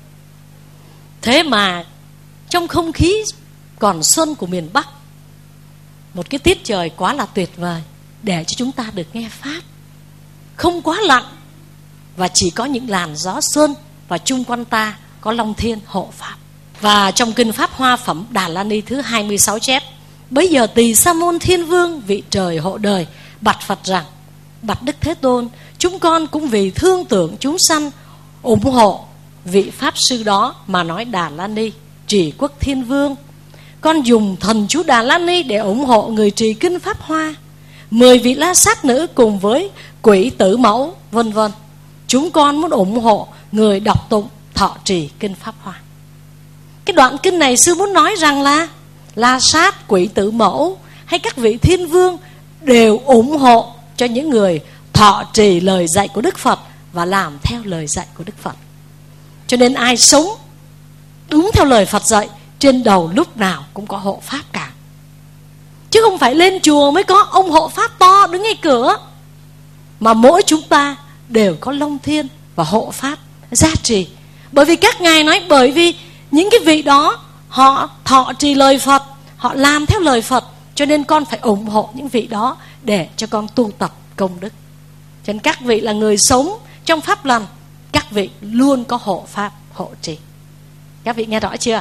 Thế mà trong không khí còn xuân của miền Bắc, một cái tiết trời quá là tuyệt vời để cho chúng ta được nghe pháp. Không quá lạnh, và chỉ có những làn gió xuân, và chung quanh ta có Long Thiên hộ pháp. Và trong kinh Pháp Hoa Phẩm Đà La Ni thứ hai mươi sáu chép: bấy giờ Tỳ Sa Môn Thiên Vương vị trời hộ đời bạch Phật rằng: bạch Đức Thế Tôn, chúng con cũng vì thương tưởng chúng sanh ủng hộ vị Pháp Sư đó mà nói Đà La Ni trì quốc Thiên Vương. Con dùng thần chú Đà La Ni để ủng hộ người trì kinh Pháp Hoa, mười vị la sát nữ cùng với quỷ tử mẫu vân vân. Chúng con muốn ủng hộ người đọc tụng thọ trì kinh Pháp Hoa. Cái đoạn kinh này sư muốn nói rằng là la sát, quỷ tử mẫu hay các vị thiên vương đều ủng hộ cho những người thọ trì lời dạy của Đức Phật và làm theo lời dạy của Đức Phật. Cho nên ai sống đúng theo lời Phật dạy, trên đầu lúc nào cũng có hộ pháp cả. Chứ không phải lên chùa mới có ông hộ pháp to đứng ngay cửa, mà mỗi chúng ta đều có Long Thiên và hộ pháp gia trì. Bởi vì các ngài nói, bởi vì những cái vị đó họ thọ trì lời Phật, họ làm theo lời Phật, cho nên con phải ủng hộ những vị đó để cho con tu tập công đức. Cho nên các vị là người sống trong pháp lành, các vị luôn có hộ pháp hộ trì. Các vị nghe rõ chưa?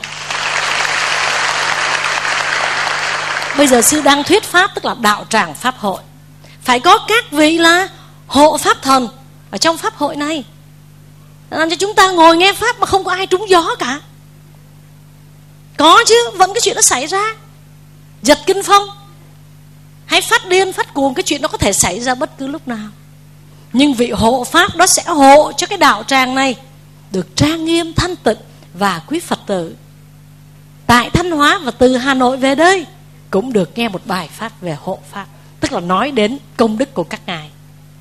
Bây giờ sư đang thuyết pháp, tức là đạo tràng pháp hội. Phải có các vị là hộ pháp thần ở trong pháp hội này, làm cho chúng ta ngồi nghe pháp mà không có ai trúng gió cả. Có chứ, vẫn cái chuyện đó xảy ra. Giật kinh phong hay phát điên phát cuồng, cái chuyện đó có thể xảy ra bất cứ lúc nào. Nhưng vị hộ pháp đó sẽ hộ cho cái đạo tràng này được trang nghiêm thanh tịnh. Và quý Phật tử tại Thanh Hóa và từ Hà Nội về đây cũng được nghe một bài pháp về hộ pháp, tức là nói đến công đức của các ngài.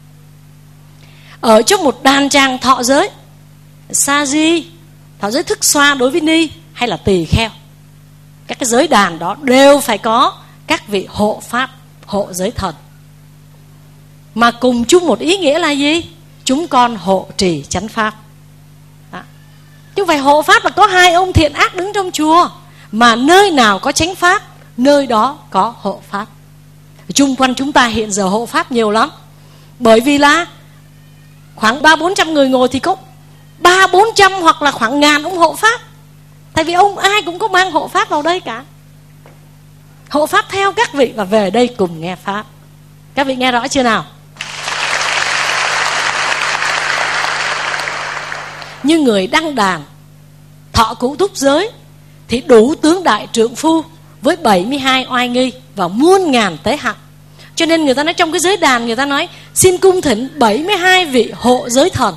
Ở trong một đàn tràng thọ giới sa di, thọ giới thức xoa đối với ni hay là tỳ kheo, các cái giới đàn đó đều phải có các vị hộ pháp, hộ giới thần. Mà cùng chung một ý nghĩa là gì? Chúng con hộ trì chánh pháp. Đó. Chứ không phải hộ pháp là có hai ông thiện ác đứng trong chùa, mà nơi nào có chánh pháp, nơi đó có hộ pháp. Chung quanh chúng ta hiện giờ hộ pháp nhiều lắm. Bởi vì là khoảng ba bốn trăm người ngồi thì có ba bốn trăm hoặc là khoảng ngàn ông hộ pháp. Tại vì ông ai cũng có mang hộ pháp vào đây cả. Hộ pháp theo các vị và về đây cùng nghe pháp. Các vị nghe rõ chưa nào? Như người đăng đàn thọ cũ túc giới thì đủ tướng đại trượng phu với bảy mươi hai oai nghi và muôn ngàn tế hạnh. Cho nên người ta nói trong cái giới đàn, người ta nói xin cung thỉnh bảy mươi hai vị hộ giới thần.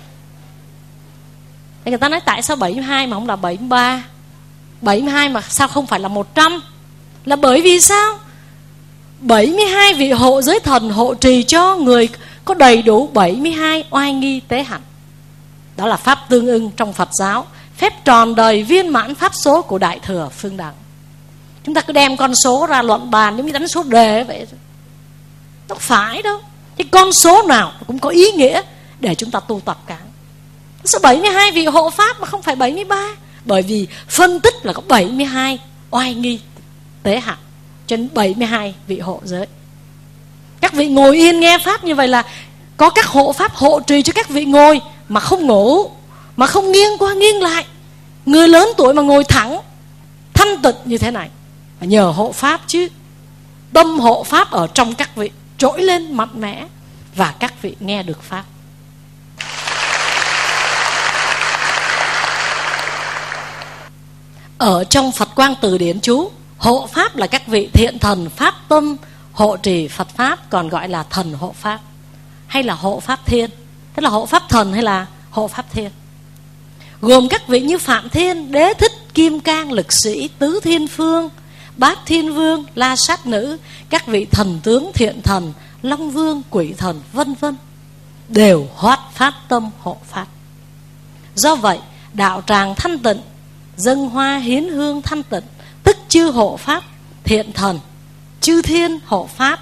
Thì người ta nói tại sao bảy mươi hai mà không là bảy mươi ba, bảy mươi hai mà sao không phải là một trăm? Là bởi vì sao? bảy mươi hai vị hộ giới thần hộ trì cho người có đầy đủ bảy mươi hai oai nghi tế hạnh. Đó là pháp tương ưng trong Phật giáo, phép tròn đầy viên mãn pháp số của Đại Thừa Phương Đẳng. Chúng ta cứ đem con số ra luận bàn giống như đánh số đề vậy. Nó phải đâu. Cái con số nào cũng có ý nghĩa để chúng ta tu tập cả. Sao bảy mươi hai vị hộ pháp mà không phải bảy mươi ba? Bởi vì phân tích là có bảy mươi hai oai nghi tế hạnh, cho nên bảy mươi hai vị hộ giới. Các vị ngồi yên nghe pháp như vậy là có các hộ pháp hộ trì cho các vị ngồi mà không ngủ, mà không nghiêng qua nghiêng lại. Người lớn tuổi mà ngồi thẳng thanh tịnh như thế này nhờ hộ pháp chứ. Tâm hộ pháp ở trong các vị trỗi lên mạnh mẽ và các vị nghe được pháp. Ở trong Phật Quang Từ Điển chú, hộ pháp là các vị thiện thần pháp tâm hộ trì Phật pháp, còn gọi là thần hộ pháp hay là hộ pháp thiên. Tức là hộ pháp thần hay là hộ pháp thiên. gồm các vị như Phạm Thiên, Đế Thích, Kim Cang, Lực Sĩ, Tứ Thiên Phương, Bát Thiên Vương, La Sát Nữ, các vị thần tướng thiện thần, Long Vương, Quỷ Thần, vân vân, đều hoát phát tâm hộ pháp. Do vậy, đạo tràng thanh tịnh, dâng hoa hiến hương thanh tịnh, tức chư hộ pháp, thiện thần, chư thiên hộ pháp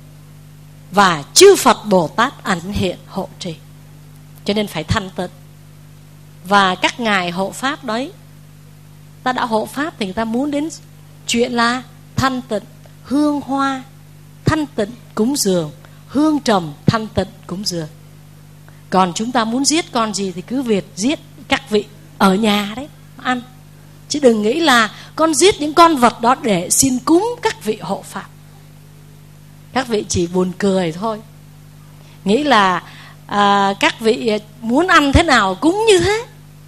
và chư Phật Bồ Tát ẩn hiện hộ trì. Cho nên phải thanh tịnh. Và các ngài hộ pháp đấy, ta đã hộ pháp thì người ta muốn đến chuyện là thanh tịnh, hương hoa thanh tịnh cúng dường, hương trầm thanh tịnh cúng dường. Còn chúng ta muốn giết con gì thì cứ việc giết các vị ở nhà đấy ăn, chứ đừng nghĩ là con giết những con vật đó để xin cúng các vị hộ pháp. Các vị chỉ buồn cười thôi, nghĩ là à, các vị muốn ăn thế nào cúng như thế,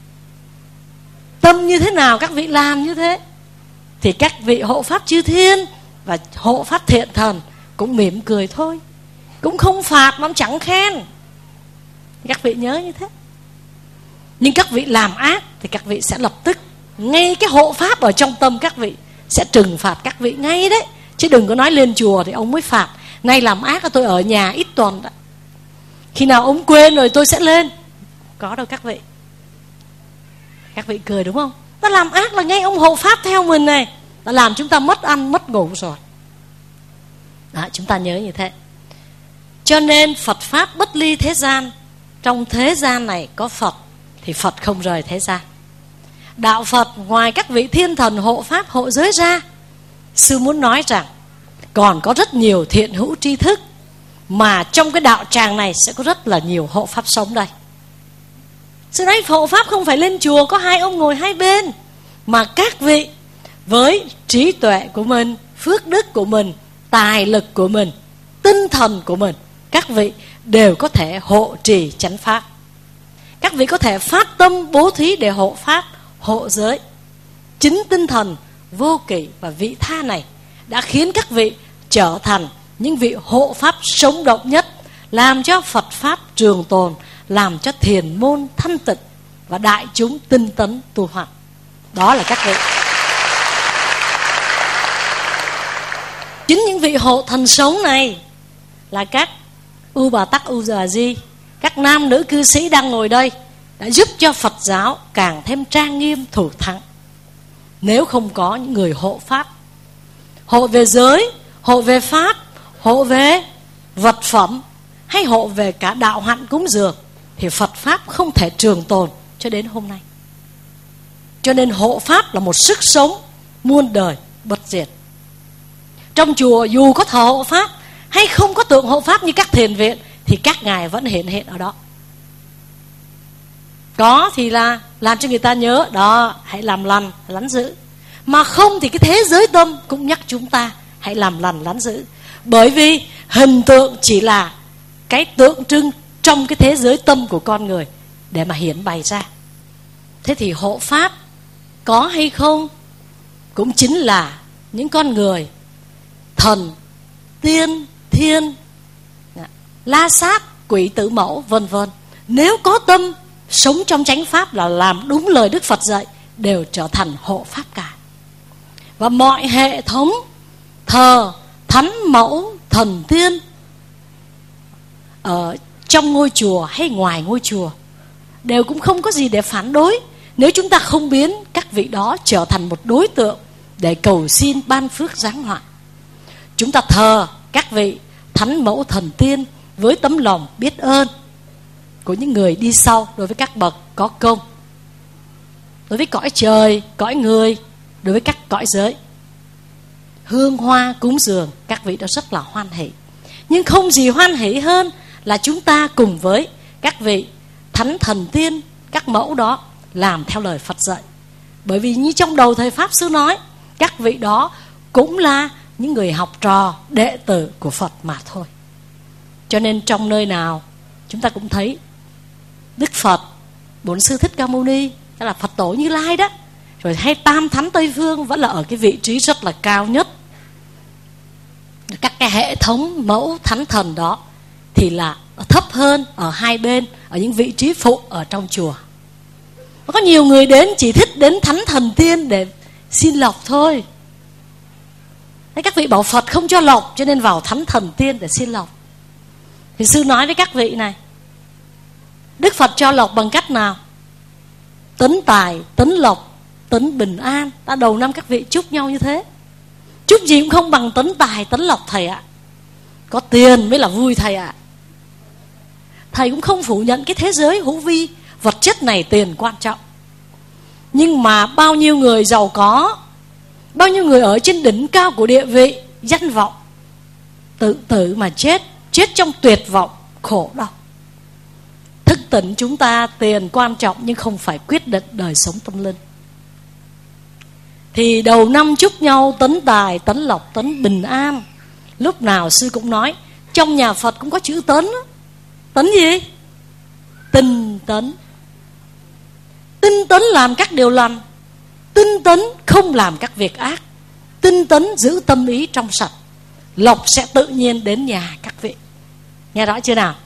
tâm như thế nào các vị làm như thế. Thì các vị hộ pháp chư thiên và hộ pháp thiện thần cũng mỉm cười thôi, cũng không phạt mà chẳng khen. Các vị nhớ như thế. Nhưng các vị làm ác thì các vị sẽ lập tức, ngay cái hộ pháp ở trong tâm các vị sẽ trừng phạt các vị ngay đấy. Chứ đừng có nói lên chùa thì ông mới phạt. Nay làm ác là tôi ở nhà ít tuần đó, khi nào ông quên rồi tôi sẽ lên. Có đâu các vị. Các vị cười đúng không? Ta làm ác là ngay ông hộ pháp theo mình này, ta làm chúng ta mất ăn mất ngủ rồi. Đó, chúng ta nhớ như thế. Cho nên Phật Pháp bất ly thế gian. Trong thế gian này có Phật thì Phật không rời thế gian. Đạo Phật ngoài các vị thiên thần hộ pháp hộ giới ra, sư muốn nói rằng còn có rất nhiều thiện hữu tri thức, mà trong cái đạo tràng này sẽ có rất là nhiều hộ pháp sống đây. Sư nói hộ pháp không phải lên chùa có hai ông ngồi hai bên, mà các vị với trí tuệ của mình, phước đức của mình, tài lực của mình, tinh thần của mình, các vị đều có thể hộ trì chánh pháp. Các vị có thể phát tâm bố thí để hộ pháp, hộ giới. Chính tinh thần vô kỷ và vị tha này đã khiến các vị trở thành những vị hộ pháp sống động nhất, làm cho Phật Pháp trường tồn, làm cho thiền môn thanh tịnh và đại chúng tinh tấn tu hành. Đó là các vị. Chính những vị hộ thần sống này là các U Bà Tắc U Già Di, các nam nữ cư sĩ đang ngồi đây, đã giúp cho Phật giáo càng thêm trang nghiêm thủ thắng. Nếu không có những người hộ pháp, hộ về giới, hộ về pháp, hộ về vật phẩm, hay hộ về cả đạo hạnh cúng dường, thì Phật Pháp không thể trường tồn cho đến hôm nay. Cho nên hộ Pháp là một sức sống muôn đời bất diệt. Trong chùa dù có thờ hộ Pháp hay không có tượng hộ Pháp như các thiền viện, thì các ngài vẫn hiện hiện ở đó. Có thì là làm cho người ta nhớ, đó, hãy làm lành lánh dữ. Mà không thì cái thế giới tâm cũng nhắc chúng ta hãy làm lành lánh dữ. Bởi vì hình tượng chỉ là cái tượng trưng trong cái thế giới tâm của con người để mà hiển bày ra. Thế thì hộ Pháp có hay không cũng chính là những con người thần, tiên, thiên, la sát, quỷ tử mẫu, vân vân. Nếu có tâm sống trong chánh pháp là làm đúng lời Đức Phật dạy, đều trở thành hộ Pháp cả. Và mọi hệ thống thờ thánh mẫu, thần tiên ở trong ngôi chùa hay ngoài ngôi chùa đều cũng không có gì để phản đối, nếu chúng ta không biến các vị đó trở thành một đối tượng để cầu xin ban phước giáng họa. Chúng ta thờ các vị thánh mẫu thần tiên với tấm lòng biết ơn của những người đi sau, đối với các bậc có công, đối với cõi trời, cõi người, đối với các cõi giới. Hương hoa cúng dường các vị đó rất là hoan hỷ. Nhưng không gì hoan hỷ hơn là chúng ta cùng với các vị thánh thần tiên, các mẫu đó làm theo lời Phật dạy. Bởi vì như trong đầu thời Pháp Sư nói, các vị đó cũng là những người học trò, đệ tử của Phật mà thôi. Cho nên trong nơi nào chúng ta cũng thấy Đức Phật, Bổn Sư Thích Ca Mâu Ni, đó là Phật Tổ Như Lai đó, rồi hay Tam Thánh Tây Phương vẫn là ở cái vị trí rất là cao nhất. Các cái hệ thống mẫu thánh thần đó thì là thấp hơn ở hai bên, ở những vị trí phụ ở trong chùa. Có nhiều người đến chỉ thích đến thánh thần tiên để xin lộc thôi. Thế các vị bảo Phật không cho lộc, cho nên vào thánh thần tiên để xin lộc. Thì sư nói với các vị này, Đức Phật cho lộc bằng cách nào? Tấn tài, tấn lộc, tấn bình an. Đã đầu năm các vị chúc nhau như thế. Chúc gì cũng không bằng tấn tài, tấn lộc thầy ạ. Có tiền mới là vui thầy ạ. Thầy cũng không phủ nhận cái thế giới hữu vi vật chất này tiền quan trọng. Nhưng mà bao nhiêu người giàu có, bao nhiêu người ở trên đỉnh cao của địa vị, danh vọng, tự tử mà chết, chết trong tuyệt vọng, khổ đau. Thức tỉnh chúng ta, tiền quan trọng nhưng không phải quyết định đời sống tâm linh. Thì đầu năm chúc nhau tấn tài, tấn lộc, tấn bình an. Lúc nào sư cũng nói, trong nhà Phật cũng có chữ tấn. Tấn gì? Tinh tấn. Tinh tấn làm các điều lành, tinh tấn không làm các việc ác, tinh tấn giữ tâm ý trong sạch, lộc sẽ tự nhiên đến nhà các vị. Nghe rõ chưa nào?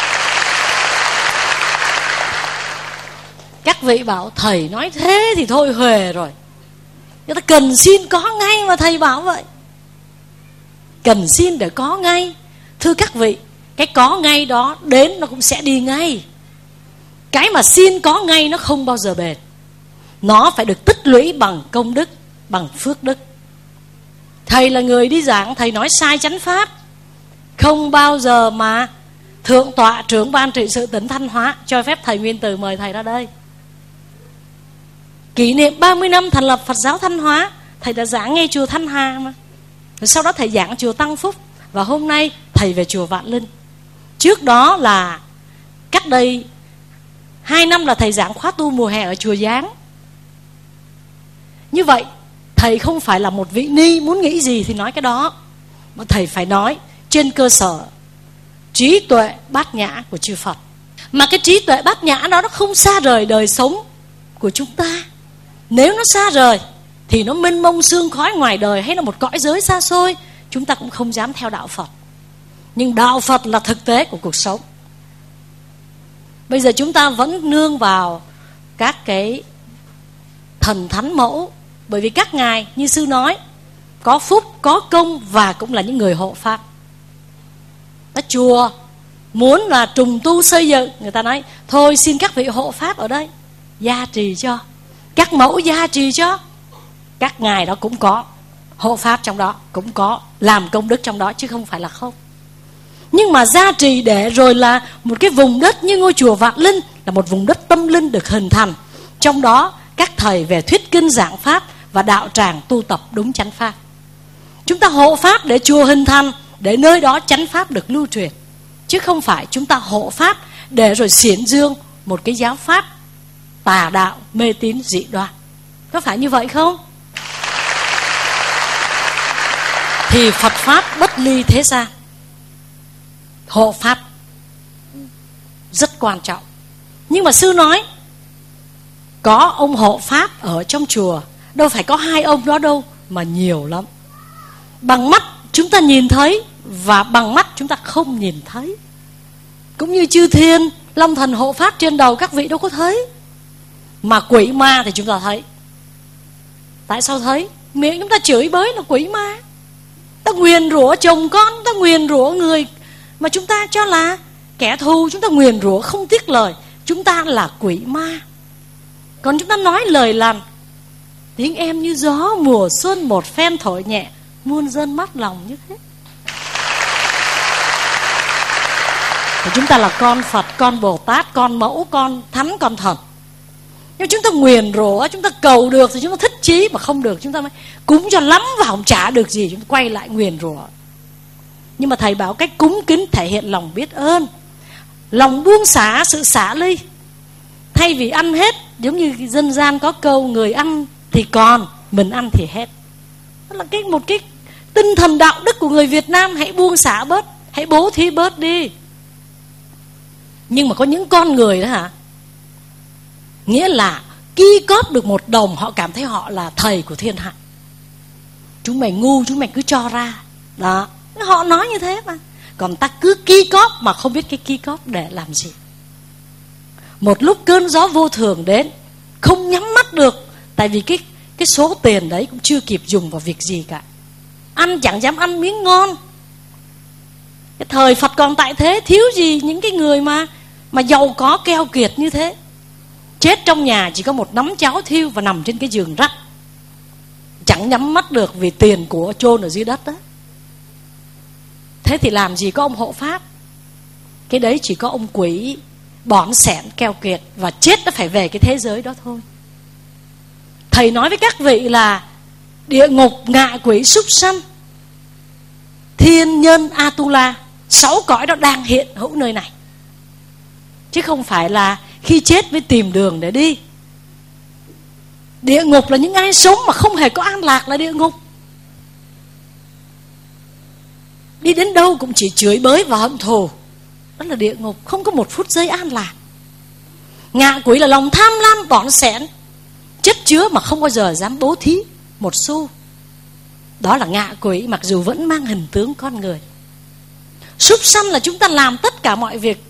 Các vị bảo thầy nói thế thì thôi huề rồi. Người ta cần xin có ngay mà thầy bảo vậy. Cần xin để có ngay. Thưa các vị, cái có ngay đó đến nó cũng sẽ đi ngay. Cái mà xin có ngay nó không bao giờ bền. Nó phải được tích lũy bằng công đức, bằng phước đức. Thầy là người đi giảng, thầy nói sai chánh pháp, không bao giờ mà Thượng tọa trưởng ban trị sự tỉnh Thanh Hóa cho phép thầy Nguyên Từ mời thầy ra đây. Kỷ niệm ba mươi năm thành lập Phật giáo Thanh Hóa, thầy đã giảng ngay chùa Thanh Hà mà. Rồi sau đó thầy giảng chùa Tăng Phúc. Và hôm nay thầy về chùa Vạn Linh. Trước đó là cách đây hai năm là thầy giảng khóa tu mùa hè ở chùa Giáng. Như vậy thầy không phải là một vị ni muốn nghĩ gì thì nói cái đó, mà thầy phải nói trên cơ sở trí tuệ bát nhã của chư Phật. Mà cái trí tuệ bát nhã đó nó không xa rời đời sống của chúng ta. Nếu nó xa rời thì nó mênh mông sương khói ngoài đời, hay là một cõi giới xa xôi, chúng ta cũng không dám theo đạo Phật. Nhưng đạo Phật là thực tế của cuộc sống. Bây giờ chúng ta vẫn nương vào các cái thần thánh mẫu, bởi vì các ngài như sư nói có phúc, có công và cũng là những người hộ pháp. Đó, chùa muốn là trùng tu xây dựng, người ta nói thôi xin các vị hộ pháp ở đây gia trì cho, các mẫu gia trì cho. Các ngài đó cũng có hộ pháp trong đó, cũng có làm công đức trong đó, chứ không phải là không. Nhưng mà gia trì để rồi là một cái vùng đất như ngôi chùa Vạn Linh là một vùng đất tâm linh được hình thành. Trong đó các thầy về thuyết kinh giảng pháp và đạo tràng tu tập đúng chánh pháp. Chúng ta hộ pháp để chùa hình thành, để nơi đó chánh pháp được lưu truyền. Chứ không phải chúng ta hộ pháp để rồi xiển dương một cái giáo pháp tà đạo, mê tín, dị đoan. Có phải như vậy không? Thì Phật pháp bất ly thế gian. Hộ pháp rất quan trọng. Nhưng mà sư nói có ông hộ pháp ở trong chùa, đâu phải có hai ông đó đâu, mà nhiều lắm. Bằng mắt chúng ta nhìn thấy và bằng mắt chúng ta không nhìn thấy. Cũng như chư thiên, long thần hộ pháp trên đầu các vị đâu có thấy. Mà quỷ ma thì chúng ta thấy. Tại sao thấy? Miệng chúng ta chửi bới là quỷ ma. Ta nguyền rủa chồng con, ta nguyền rủa người mà chúng ta cho là kẻ thù, chúng ta nguyền rủa không tiếc lời, chúng ta là quỷ ma. Còn chúng ta nói lời lành, tiếng em như gió mùa xuân một phen thổi nhẹ, muôn dân mát lòng như thế. Thì chúng ta là con Phật, con Bồ Tát, con mẫu, con thánh, con thần. Nhưng chúng ta nguyền rủa, chúng ta cầu được thì chúng ta thích chí, mà không được chúng ta mới cúng cho lắm và không trả được gì, chúng ta quay lại nguyền rủa. Nhưng mà thầy bảo cách cúng kính thể hiện lòng biết ơn, lòng buông xả, sự xả ly. Thay vì ăn hết, giống như dân gian có câu người ăn thì còn, mình ăn thì hết. Đó là cái một cái tinh thần đạo đức của người Việt Nam. Hãy buông xả bớt, hãy bố thí bớt đi. Nhưng mà có những con người đó hả, nghĩa là ki cóp được một đồng, họ cảm thấy họ là thầy của thiên hạ. Chúng mày ngu, chúng mày cứ cho ra. Đó, họ nói như thế mà. Còn ta cứ ki cóp mà không biết cái ki cóp để làm gì. Một lúc cơn gió vô thường đến, không nhắm mắt được. Tại vì cái, cái số tiền đấy cũng chưa kịp dùng vào việc gì cả. Ăn chẳng dám ăn miếng ngon. Cái thời Phật còn tại thế, thiếu gì những cái người mà Mà giàu có keo kiệt như thế. Chết trong nhà chỉ có một nắm cháo thiêu và nằm trên cái giường rách, chẳng nhắm mắt được vì tiền của chôn ở dưới đất đó. Thế thì làm gì có ông hộ pháp. Cái đấy chỉ có ông quỷ bỏn sẻn keo kiệt, và chết nó phải về cái thế giới đó thôi. Thầy nói với các vị là địa ngục, ngạ quỷ, súc sanh, thiên nhân, Atula, sáu cõi đó đang hiện hữu nơi này, chứ không phải là khi chết mới tìm đường để đi. Địa ngục là những ai sống mà không hề có an lạc là địa ngục. Đi đến đâu cũng chỉ chửi bới và hận thù, đó là địa ngục, không có một phút giây an lạc. Ngạ quỷ là lòng tham lam bỏn sẻn, chất chứa mà không bao giờ dám bố thí một xu, đó là ngạ quỷ, mặc dù vẫn mang hình tướng con người. Súc sanh là chúng ta làm tất cả mọi việc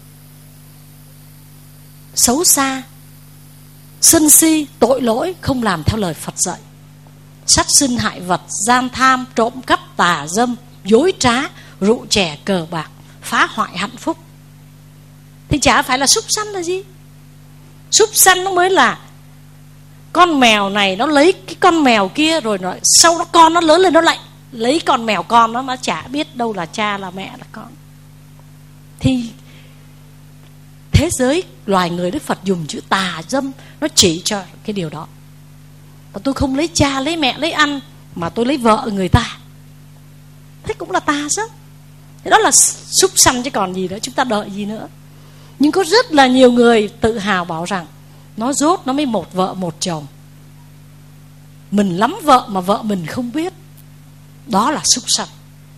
xấu xa, sân si, tội lỗi, không làm theo lời Phật dạy. Sát sinh hại vật, gian tham, trộm cắp, tà dâm, dối trá, rượu chè, cờ bạc, phá hoại hạnh phúc. Thì chả phải là súc sanh là gì. Súc sanh nó mới là con mèo này nó lấy cái con mèo kia, rồi nó, sau đó con nó lớn lên nó lại lấy con mèo con nó, nó chả biết đâu là cha là mẹ là con. Thì thế giới loài người, Đức Phật dùng chữ tà dâm, nó chỉ cho cái điều đó. Và tôi không lấy cha lấy mẹ lấy ăn, mà tôi lấy vợ người ta, thế cũng là tà dâm. Thế đó là súc sanh chứ còn gì nữa, chúng ta đợi gì nữa. Nhưng có rất là nhiều người tự hào bảo rằng nó dốt nó mới một vợ một chồng. Mình lắm vợ mà vợ mình không biết, đó là súc sanh.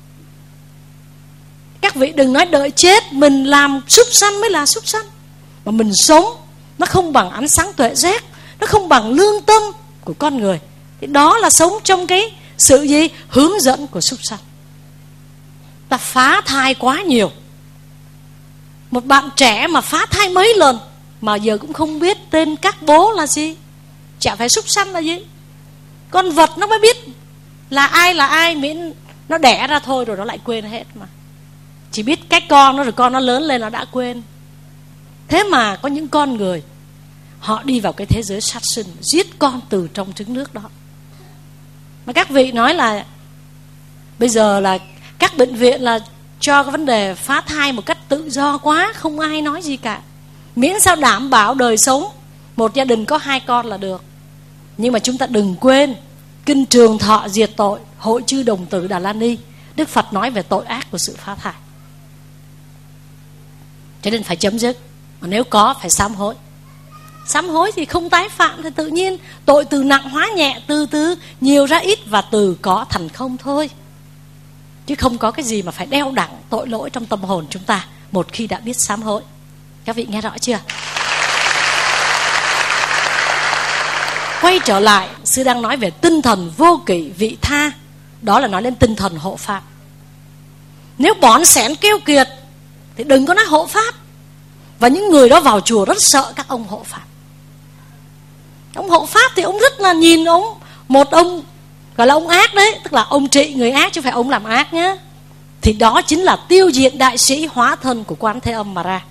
Các vị đừng nói đợi chết mình làm súc sanh mới là súc sanh. Mà mình sống nó không bằng ánh sáng tuệ giác, nó không bằng lương tâm của con người, thì đó là sống trong cái sự gì? Hướng dẫn của súc sanh. Ta phá thai quá nhiều. Một bạn trẻ mà phá thai mấy lần mà giờ cũng không biết tên các bố là gì, chả phải súc sanh là gì. Con vật nó mới biết là ai là ai, miễn nó đẻ ra thôi rồi nó lại quên hết mà. Chỉ biết cái con nó, rồi con nó lớn lên nó đã quên. Thế mà có những con người họ đi vào cái thế giới sát sinh, giết con từ trong trứng nước đó. Mà các vị nói là bây giờ là các bệnh viện là cho cái vấn đề phá thai một cách tự do quá, không ai nói gì cả, miễn sao đảm bảo đời sống một gia đình có hai con là được. Nhưng mà chúng ta đừng quên kinh Trường Thọ Diệt Tội, Hội Chư Đồng Tử Đà La Ni, Đức Phật nói về tội ác của sự phá thai. Cho nên phải chấm dứt. Mà nếu có phải sám hối. Sám hối thì không tái phạm, thì tự nhiên tội từ nặng hóa nhẹ, từ từ nhiều ra ít, và từ có thành không thôi. Chứ không có cái gì mà phải đeo đẳng tội lỗi trong tâm hồn chúng ta một khi đã biết sám hối. Các vị nghe rõ chưa? Quay trở lại, sư đang nói về tinh thần vô kỷ vị tha. Đó là nói lên tinh thần hộ pháp. Nếu bỏn sẻn keo kiệt thì đừng có nói hộ pháp. Và những người đó vào chùa rất sợ các ông hộ pháp. Ông hộ pháp thì ông rất là nhìn ông, một ông gọi là ông ác đấy, tức là ông trị người ác chứ không phải ông làm ác nhé. Thì đó chính là tiêu diệt đại sĩ hóa thân của Quán Thế Âm mà ra.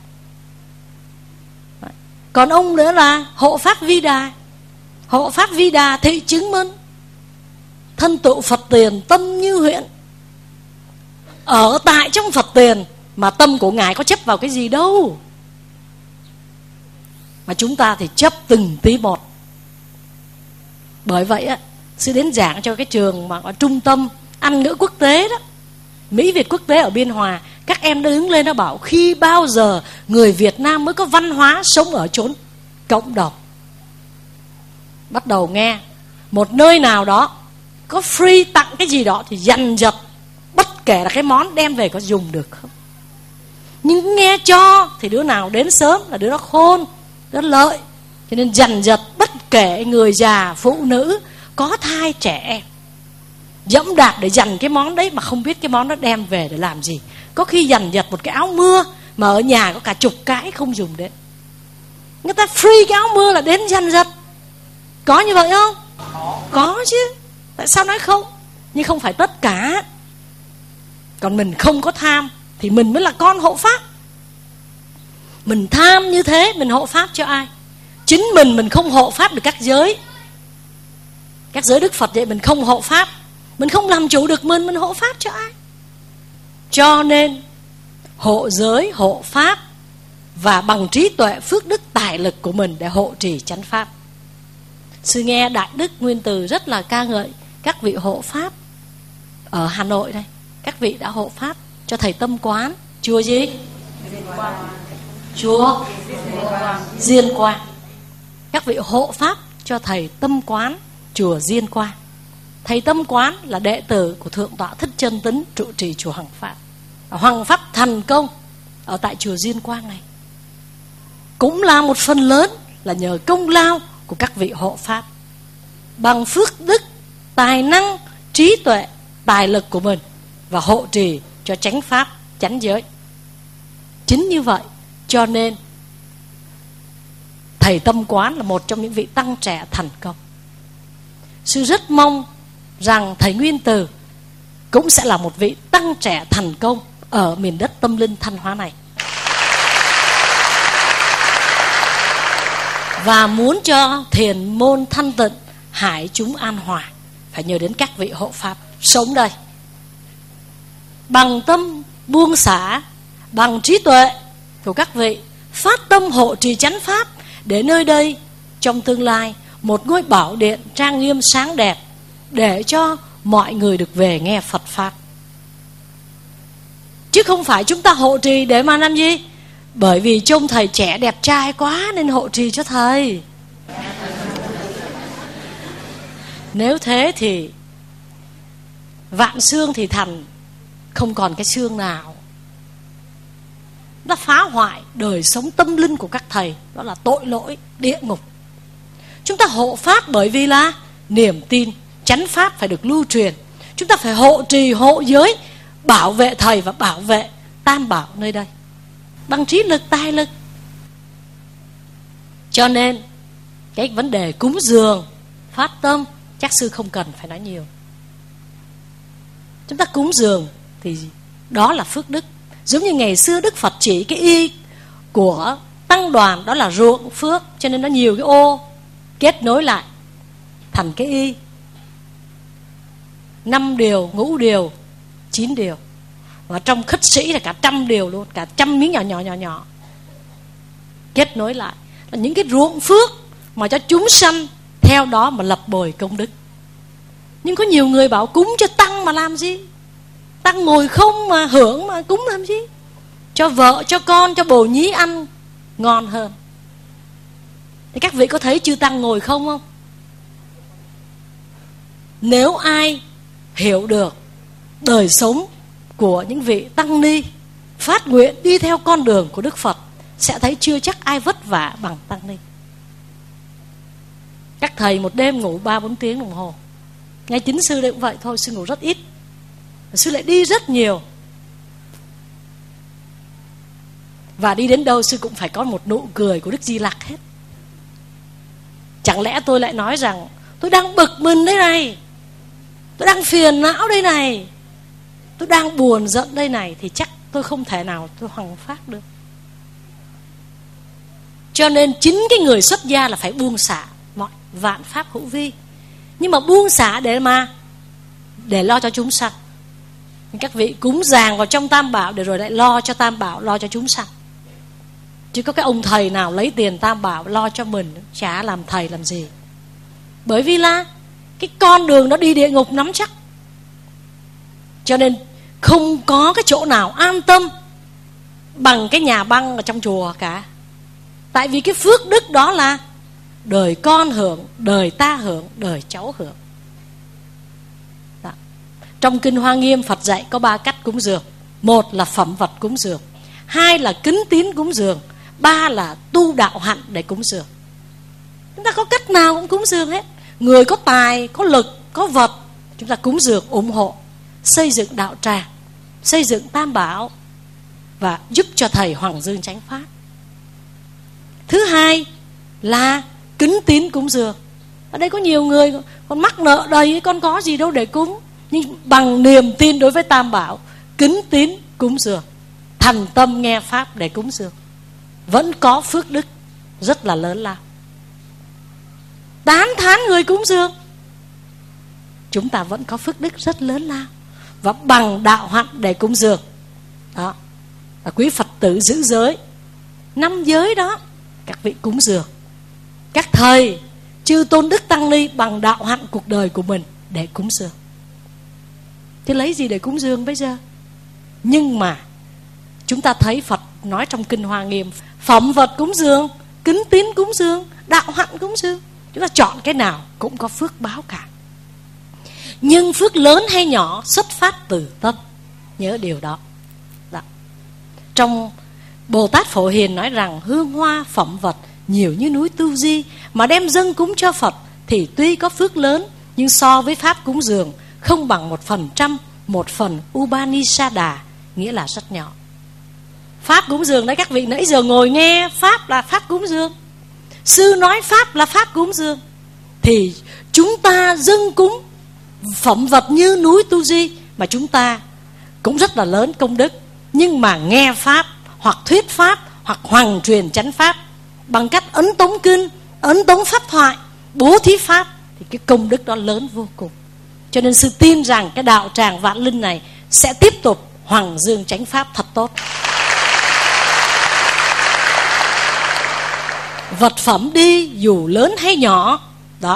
Còn ông nữa là hộ pháp vi đà. Hộ pháp vi đà thị chứng minh thân tụ Phật tiền, tâm như huyễn. Ở tại trong Phật tiền mà tâm của Ngài có chấp vào cái gì đâu. Mà chúng ta thì chấp từng tí một. Bởi vậy á, sư đến giảng cho cái trường mà ở trung tâm Anh ngữ quốc tế đó, Mỹ Việt quốc tế ở Biên Hòa. Các em đã đứng lên nó bảo khi bao giờ người Việt Nam mới có văn hóa sống ở chốn cộng đồng. Bắt đầu nghe một nơi nào đó có free tặng cái gì đó thì dằn dật, bất kể là cái món đem về có dùng được không. Nhưng nghe cho thì đứa nào đến sớm là đứa đó khôn, đứa đó lợi. Cho nên dằn dật bất kể người già, phụ nữ, có thai, trẻ em, dẫm đạp để dành cái món đấy mà không biết cái món đó đem về để làm gì. Có khi dằn dật một cái áo mưa mà ở nhà có cả chục cái không dùng đến. Người ta free cái áo mưa là đến dằn dật. Có như vậy không? Có chứ. Tại sao nói không? Nhưng không phải tất cả. Còn mình không có tham thì mình mới là con hộ pháp. Mình tham như thế, mình hộ pháp cho ai? Chính mình mình không hộ pháp được các giới. Các giới Đức Phật vậy mình không hộ pháp, mình không làm chủ được mình, mình hộ pháp cho ai? Cho nên hộ giới, hộ pháp và bằng trí tuệ, phước đức, tài lực của mình để hộ trì chánh pháp. Sư nghe Đại Đức Nguyên Từ rất là ca ngợi các vị hộ pháp ở Hà Nội đây. Các vị đã hộ pháp cho thầy Tâm Quán. Chùa gì? Chùa Diên Quang. Các vị hộ pháp cho thầy Tâm Quán, chùa Diên Quang. Thầy Tâm Quán là đệ tử của Thượng tọa Thích Chân Tín, trụ trì chùa Hoằng Pháp. Hoằng Pháp thành công ở tại chùa Diên Quang này cũng là một phần lớn là nhờ công lao của các vị hộ pháp. Bằng phước đức, tài năng, trí tuệ, tài lực của mình và hộ trì cho chánh pháp, chánh giới. Chính như vậy cho nên thầy Tâm Quán là một trong những vị tăng trẻ thành công. Sư rất mong rằng thầy Nguyên Từ cũng sẽ là một vị tăng trẻ thành công ở miền đất tâm linh Thanh Hóa này. Và muốn cho thiền môn thanh tịnh, hải chúng an hòa, phải nhờ đến các vị hộ pháp sống đây. Bằng tâm buông xả, bằng trí tuệ của các vị, phát tâm hộ trì chánh pháp, để nơi đây trong tương lai một ngôi bảo điện trang nghiêm sáng đẹp, để cho mọi người được về nghe Phật pháp. Chứ không phải chúng ta hộ trì để mà làm gì? Bởi vì trông thầy trẻ đẹp trai quá nên hộ trì cho thầy. Nếu thế thì vạn xương thì thành không còn cái xương nào. Nó phá hoại đời sống tâm linh của các thầy. Đó là tội lỗi địa ngục. Chúng ta hộ pháp bởi vì là niềm tin chánh pháp phải được lưu truyền. Chúng ta phải hộ trì, hộ giới, bảo vệ thầy và bảo vệ tam bảo nơi đây bằng trí lực, tài lực. Cho nên cái vấn đề cúng dường, phát tâm chắc sư không cần phải nói nhiều. Chúng ta cúng dường thì đó là phước đức. Giống như ngày xưa Đức Phật chỉ cái y của tăng đoàn, đó là ruộng phước, cho nên nó nhiều cái ô kết nối lại thành cái y. Năm điều, ngũ điều, chín điều. Và trong khất sĩ là cả trăm điều luôn, cả trăm miếng nhỏ nhỏ nhỏ nhỏ kết nối lại, là những cái ruộng phước mà cho chúng sanh theo đó mà lập bồi công đức. Nhưng có nhiều người bảo cúng cho tăng mà làm gì? Tăng ngồi không mà hưởng mà cúng làm gì? Cho vợ, cho con, cho bồ nhí ăn ngon hơn. Thì các vị có thấy chư tăng ngồi không không? Nếu ai hiểu được đời sống của những vị tăng ni phát nguyện đi theo con đường của Đức Phật, sẽ thấy chưa chắc ai vất vả bằng tăng ni. Các thầy một đêm ngủ ba bốn tiếng đồng hồ. Ngay chính sư đây cũng vậy thôi, sư ngủ rất ít, sư lại đi rất nhiều. Và đi đến đâu sư cũng phải có một nụ cười của Đức Di Lặc hết. Chẳng lẽ tôi lại nói rằng tôi đang bực mình đây này, tôi đang phiền não đây này, tôi đang buồn giận đây này, thì chắc tôi không thể nào tôi hoằng phát được. Cho nên chính cái người xuất gia là phải buông xả mọi vạn pháp hữu vi. Nhưng mà buông xả để mà để lo cho chúng sanh. Các vị cúng dường vào trong tam bảo để rồi lại lo cho tam bảo, lo cho chúng sanh. Chứ có cái ông thầy nào lấy tiền tam bảo lo cho mình, chả làm thầy làm gì. Bởi vì là cái con đường đó đi địa ngục nắm chắc. Cho nên không có cái chỗ nào an tâm bằng cái nhà băng ở trong chùa cả. Tại vì cái phước đức đó là đời con hưởng, đời ta hưởng, đời cháu hưởng. Đó. Trong Kinh Hoa Nghiêm Phật dạy có ba cách cúng dường. Một là phẩm vật cúng dường, hai là kính tín cúng dường, ba là tu đạo hạnh để cúng dường. Chúng ta có cách nào cũng cúng dường hết. Người có tài, có lực, có vật, chúng ta cúng dường ủng hộ, xây dựng đạo tràng, xây dựng tam bảo và giúp cho thầy Hoàng Dương chánh pháp. Thứ hai là kính tín cúng dường. Ở đây có nhiều người con mắc nợ đầy, con có gì đâu để cúng. Nhưng bằng niềm tin đối với Tam Bảo, kính tín cúng dường, thành tâm nghe pháp để cúng dường, vẫn có phước đức rất là lớn lao. Tán thán người cúng dường, chúng ta vẫn có phước đức rất lớn lao. Và bằng đạo hạnh để cúng dường đó, là quý Phật tử giữ giới, năm giới đó, các vị cúng dường các thầy chư tôn đức tăng ni bằng đạo hạnh cuộc đời của mình để cúng dường. Chứ lấy gì để cúng dường bây giờ? Nhưng mà chúng ta thấy Phật nói trong Kinh Hoa Nghiêm, phẩm vật cúng dường, kính tín cúng dường, đạo hạnh cúng dường, chúng ta chọn cái nào cũng có phước báo cả. Nhưng phước lớn hay nhỏ xuất phát từ tâm, nhớ điều đó. Đó. Trong Bồ Tát Phổ Hiền nói rằng hương hoa phẩm vật nhiều như núi Tu Di mà đem dâng cúng cho Phật thì tuy có phước lớn, nhưng so với pháp cúng dường không bằng một phần trăm một phần Upanishada, nghĩa là rất nhỏ. Pháp cúng dường đấy, các vị nãy giờ ngồi nghe pháp là pháp cúng dường, sư nói pháp là pháp cúng dường, thì chúng ta dâng cúng phẩm vật như núi Tu Di mà chúng ta cũng rất là lớn công đức. Nhưng mà nghe pháp hoặc thuyết pháp hoặc hoằng truyền chánh pháp bằng cách ấn tống kinh, ấn tống pháp thoại, bố thí pháp, thì cái công đức đó lớn vô cùng. Cho nên sư tin rằng cái đạo tràng Vạn Linh này sẽ tiếp tục hoằng dương chánh pháp thật tốt. Vật phẩm đi dù lớn hay nhỏ đó,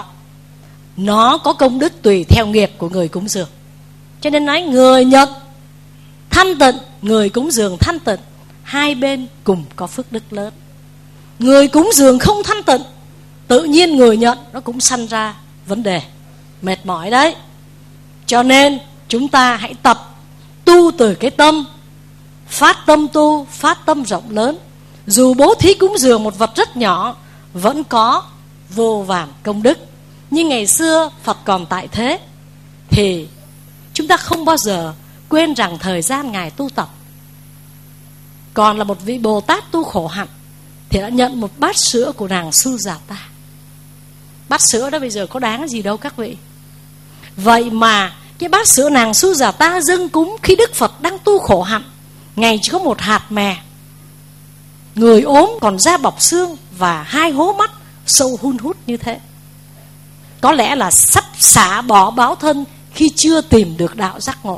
nó có công đức tùy theo nghiệp của người cúng dường. Cho nên nói người nhận thanh tịnh, người cúng dường thanh tịnh, hai bên cùng có phước đức lớn. Người cúng dường không thanh tịnh, tự nhiên người nhận nó cũng sanh ra vấn đề mệt mỏi đấy. Cho nên chúng ta hãy tập tu từ cái tâm, phát tâm tu, phát tâm rộng lớn. Dù bố thí cúng dường một vật rất nhỏ vẫn có vô vàn công đức. Nhưng ngày xưa Phật còn tại thế thì chúng ta không bao giờ quên rằng thời gian Ngài tu tập, còn là một vị Bồ Tát tu khổ hạnh, thì đã nhận một bát sữa của nàng Sujata. Bát sữa đó bây giờ có đáng gì đâu các vị. Vậy mà cái bát sữa nàng Sujata dâng cúng khi Đức Phật đang tu khổ hạnh, Ngài chỉ có một hạt mè, người ốm còn da bọc xương và hai hố mắt sâu hun hút như thế. Có lẽ là sắp xả bỏ báo thân khi chưa tìm được đạo giác ngộ.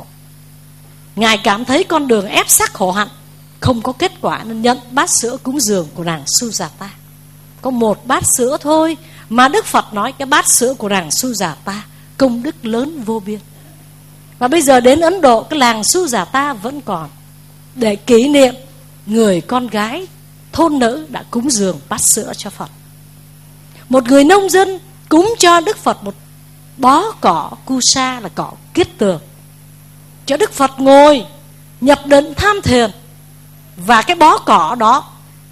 Ngài cảm thấy con đường ép xác khổ hạnh không có kết quả, nên nhận bát sữa cúng dường của nàng Sujata. Có một bát sữa thôi mà Đức Phật nói cái bát sữa của nàng Sujata công đức lớn vô biên. Và bây giờ đến Ấn Độ, cái làng Sujata vẫn còn, để kỷ niệm người con gái thôn nữ đã cúng dường bát sữa cho Phật. Một người nông dân cúng cho Đức Phật một bó cỏ Kusa, là cỏ kiết tường, cho Đức Phật ngồi nhập định tham thiền. Và cái bó cỏ đó,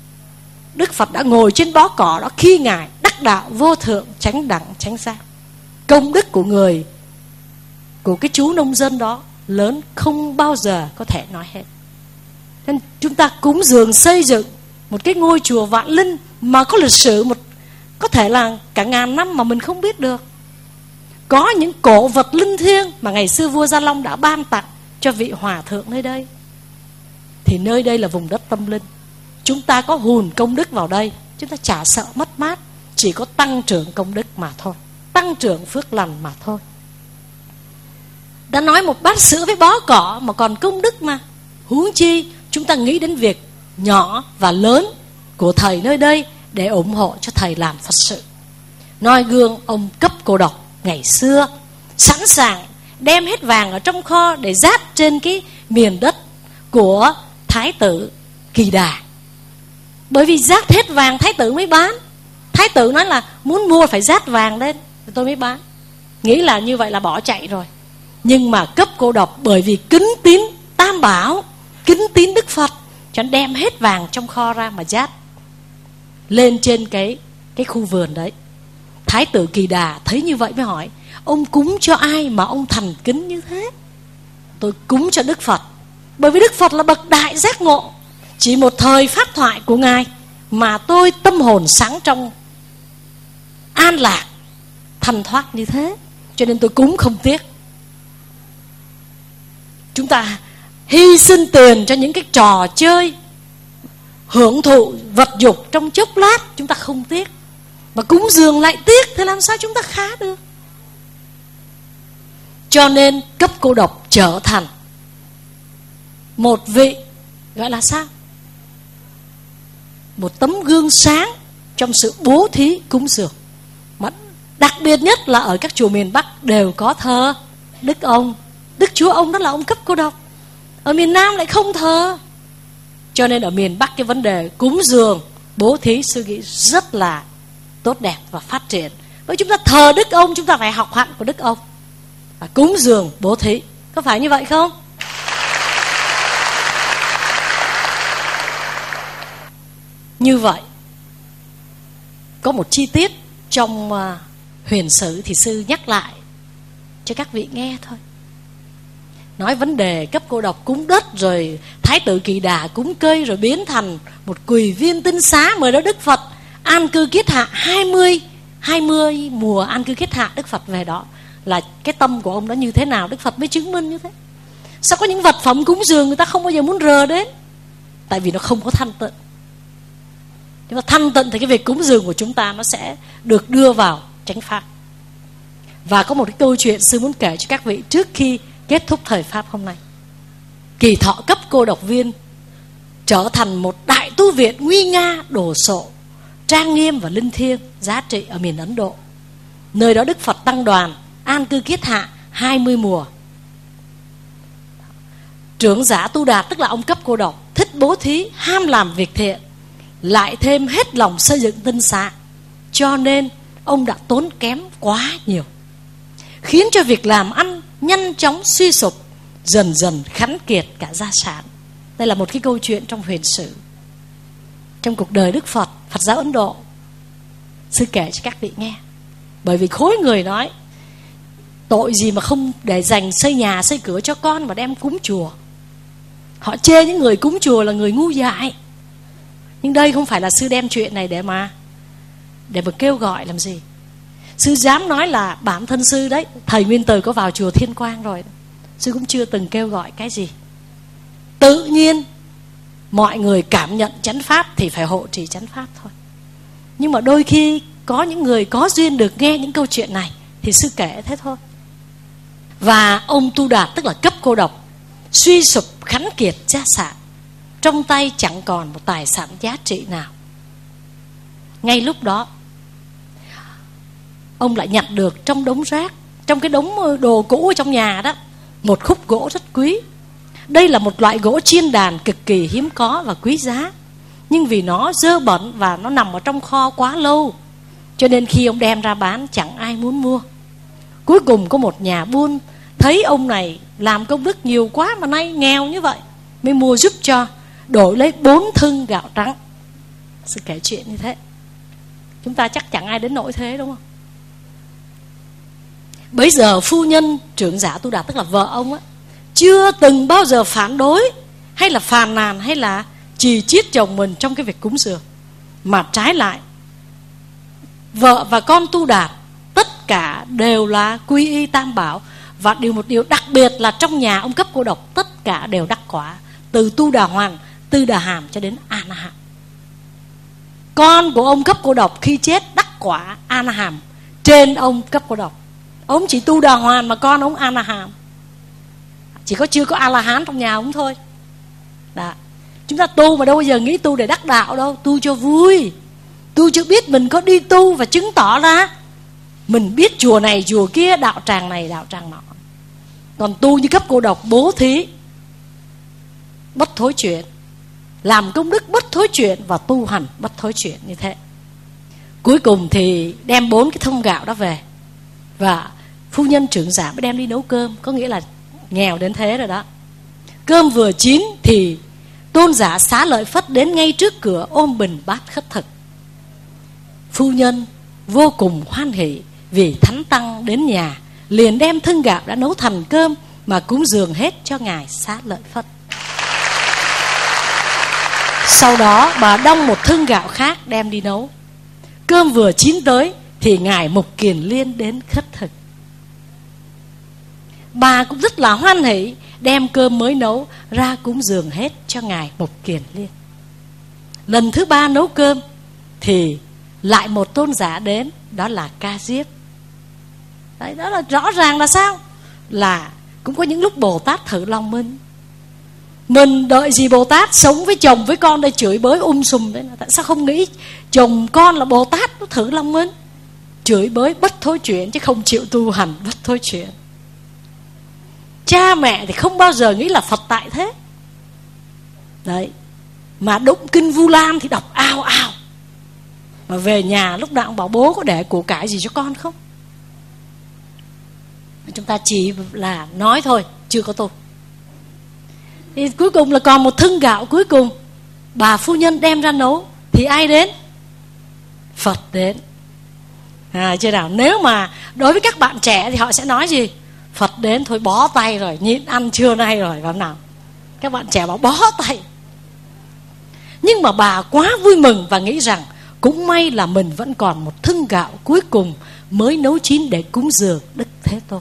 Đức Phật đã ngồi trên bó cỏ đó khi Ngài đắc đạo vô thượng chánh đẳng chánh giác. Công đức của người, của cái chú nông dân đó lớn không bao giờ có thể nói hết. Nên chúng ta cúng dường xây dựng một cái ngôi chùa Vạn Linh mà có lịch sử một có thể là cả ngàn năm mà mình không biết được. Có những cổ vật linh thiêng mà ngày xưa vua Gia Long đã ban tặng cho vị hòa thượng nơi đây. Thì nơi đây là vùng đất tâm linh. Chúng ta có hùn công đức vào đây, chúng ta chả sợ mất mát, chỉ có tăng trưởng công đức mà thôi, tăng trưởng phước lành mà thôi. Đã nói một bát sữa với bó cỏ mà còn công đức mà, huống chi chúng ta nghĩ đến việc nhỏ và lớn của thầy nơi đây để ủng hộ cho thầy làm Phật sự. Noi gương ông Cấp Cô Độc ngày xưa sẵn sàng đem hết vàng ở trong kho để dát trên cái miền đất của Thái tử Kỳ Đà. Bởi vì dát hết vàng Thái tử mới bán. Thái tử nói là muốn mua phải dát vàng lên tôi mới bán, nghĩ là như vậy là bỏ chạy rồi. Nhưng mà Cấp Cô Độc bởi vì kính tín Tam Bảo, kính tín Đức Phật, cho nên đem hết vàng trong kho ra mà dát lên trên cái, cái khu vườn đấy. Thái tử Kỳ Đà thấy như vậy mới hỏi: ông cúng cho ai mà ông thành kính như thế? Tôi cúng cho Đức Phật, bởi vì Đức Phật là bậc đại giác ngộ. Chỉ một thời pháp thoại của Ngài mà tôi tâm hồn sáng trong, an lạc, thanh thoát như thế, cho nên tôi cúng không tiếc. Chúng ta hy sinh tiền cho những cái trò chơi, hưởng thụ vật dục trong chốc lát chúng ta không tiếc, mà cúng dường lại tiếc thì làm sao chúng ta khá được. Cho nên cấp cô độc trở thành một vị gọi là sao? Một tấm gương sáng trong sự bố thí cúng dường. Mà đặc biệt nhất là ở các chùa miền Bắc đều có thờ Đức Ông. Đức Chúa Ông đó là ông cấp cô độc. Ở miền Nam lại không thờ. Cho nên ở miền Bắc cái vấn đề cúng dường, bố thí sư nghĩ rất là tốt đẹp và phát triển. Bởi chúng ta thờ Đức Ông, chúng ta phải học hạnh của Đức Ông và cúng dường, bố thí. Có phải như vậy không? Như vậy, có một chi tiết trong uh, huyền sử thì sư nhắc lại cho các vị nghe thôi. Nói vấn đề cấp cô độc cúng đất, rồi Thái tử Kỳ Đà cúng cây, rồi biến thành một quỳ viên tinh xá mời đó Đức Phật an cư kiết hạ. hai mươi, hai mươi mùa an cư kiết hạ Đức Phật về đó. Là cái tâm của ông đó như thế nào Đức Phật mới chứng minh như thế. Sao có những vật phẩm cúng dường người ta không bao giờ muốn rờ đến? Tại vì nó không có thanh tịnh. Nhưng mà thanh tịnh thì cái việc cúng dường của chúng ta nó sẽ được đưa vào chánh pháp. Và có một cái câu chuyện sư muốn kể cho các vị trước khi kết thúc thời pháp hôm nay. Kỳ Thọ cấp cô độc viên trở thành một đại tu viện nguy nga, đồ sộ, trang nghiêm và linh thiêng, giá trị ở miền Ấn Độ. Nơi đó Đức Phật tăng đoàn an cư kiết hạ hai mươi mùa. Trưởng giả Tu Đạt, tức là ông cấp cô độc, thích bố thí, ham làm việc thiện, lại thêm hết lòng xây dựng tinh xá, cho nên ông đã tốn kém quá nhiều, khiến cho việc làm ăn nhanh chóng suy sụp, dần dần khánh kiệt cả gia sản. Đây là một cái câu chuyện trong huyền sử, trong cuộc đời Đức Phật, Phật giáo Ấn Độ. Sư kể cho các vị nghe. Bởi vì khối người nói tội gì mà không để dành xây nhà xây cửa cho con mà đem cúng chùa. Họ chê những người cúng chùa là người ngu dại. Nhưng đây không phải là sư đem chuyện này để mà Để mà kêu gọi làm gì. Sư dám nói là bản thân sư đấy, thầy Nguyên Từ có vào chùa Thiên Quang rồi, sư cũng chưa từng kêu gọi cái gì. Tự nhiên mọi người cảm nhận chánh pháp thì phải hộ trì chánh pháp thôi. Nhưng mà đôi khi có những người có duyên được nghe những câu chuyện này thì sư kể thế thôi. Và ông Tu Đạt, tức là cấp cô độc, suy sụp khánh kiệt gia sản, trong tay chẳng còn một tài sản giá trị nào. Ngay lúc đó ông lại nhặt được trong đống rác, trong cái đống đồ cũ ở trong nhà đó, một khúc gỗ rất quý. Đây là một loại gỗ chiên đàn cực kỳ hiếm có và quý giá, nhưng vì nó dơ bẩn và nó nằm ở trong kho quá lâu, cho nên khi ông đem ra bán chẳng ai muốn mua. Cuối cùng có một nhà buôn thấy ông này làm công đức nhiều quá mà nay nghèo như vậy, mới mua giúp cho, đổi lấy bốn thưng gạo trắng. Sư kể chuyện như thế. Chúng ta chắc chẳng ai đến nỗi thế, đúng không? Bấy giờ phu nhân trưởng giả Tu Đạt, tức là vợ ông á, chưa từng bao giờ phản đối hay là phàn nàn hay là chì chiết chồng mình trong cái việc cúng dường, mà trái lại vợ và con Tu Đạt tất cả đều là quy y Tam Bảo. Và điều một điều đặc biệt là trong nhà ông cấp cô độc tất cả đều đắc quả, từ Tu Đà Hoàn, Tư Đà Hàm cho đến A Na Hàm. Con của ông cấp cô độc khi chết đắc quả A Na Hàm trên ông cấp cô độc. Ông chỉ Tu Đà Hoàn mà con ông A Na Hàm. Chỉ có chưa có A La Hán trong nhà ông thôi. Đó. Chúng ta tu mà đâu bao giờ nghĩ tu để đắc đạo đâu, tu cho vui, tu cho biết mình có đi tu và chứng tỏ ra mình biết chùa này chùa kia, đạo tràng này đạo tràng nọ. Còn tu như cấp cô độc, bố thí bất thối chuyển, làm công đức bất thối chuyển và tu hành bất thối chuyển như thế. Cuối cùng thì đem bốn cái thùng gạo đó về, và phu nhân trưởng giả mới đem đi nấu cơm. Có nghĩa là nghèo đến thế rồi đó. Cơm vừa chín thì tôn giả Xá Lợi Phất đến ngay trước cửa ôm bình bát khất thực. Phu nhân vô cùng hoan hỷ vì thánh tăng đến nhà, liền đem thưng gạo đã nấu thành cơm mà cúng dường hết cho ngài Xá Lợi Phất. Sau đó bà đong một thưng gạo khác đem đi nấu. Cơm vừa chín tới thì thì ngài Mục Kiền Liên đến khất thực. Bà cũng rất là hoan hỉ đem cơm mới nấu ra cúng dường hết cho ngài Mục Kiền Liên. Lần thứ ba nấu cơm thì lại một tôn giả đến, đó là Ca Diếp. Đấy, đó là rõ ràng là sao? Là cũng có những lúc Bồ Tát thử lòng mình. Mình đợi gì Bồ Tát sống với chồng với con đây chửi bới um sùm đấy, tại sao không nghĩ chồng con là Bồ Tát, nó thử lòng mình. Chửi bới bất thối chuyện chứ không chịu tu hành bất thối chuyện. Cha mẹ thì không bao giờ nghĩ là Phật tại thế. Đấy, mà đụng kinh Vu Lan thì đọc ao ao, mà về nhà lúc nào cũng bảo bố có để của cải gì cho con không. Chúng ta chỉ là nói thôi, chưa có tu. Thì cuối cùng là còn một thưng gạo cuối cùng bà phu nhân đem ra nấu, thì ai đến? Phật đến. À, chưa nào. Nếu mà đối với các bạn trẻ thì họ sẽ nói gì? Phật đến thôi bó tay rồi, nhịn ăn trưa nay rồi, vào nào. Các bạn trẻ bảo bó tay. Nhưng mà bà quá vui mừng và nghĩ rằng cũng may là mình vẫn còn một thưng gạo cuối cùng mới nấu chín để cúng dường Đức Thế Tôn.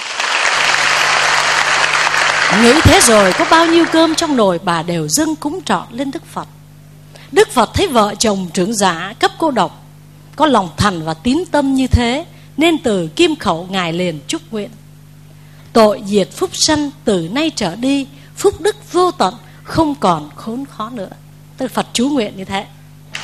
Nghĩ thế rồi có bao nhiêu cơm trong nồi bà đều dâng cúng trọn lên Đức Phật. Đức Phật thấy vợ chồng trưởng giả cấp cô độc có lòng thành và tín tâm như thế, nên từ kim khẩu ngài liền chúc nguyện: tội diệt phúc sanh từ nay trở đi, phúc đức vô tận, không còn khốn khó nữa. Tức Phật chú nguyện như thế.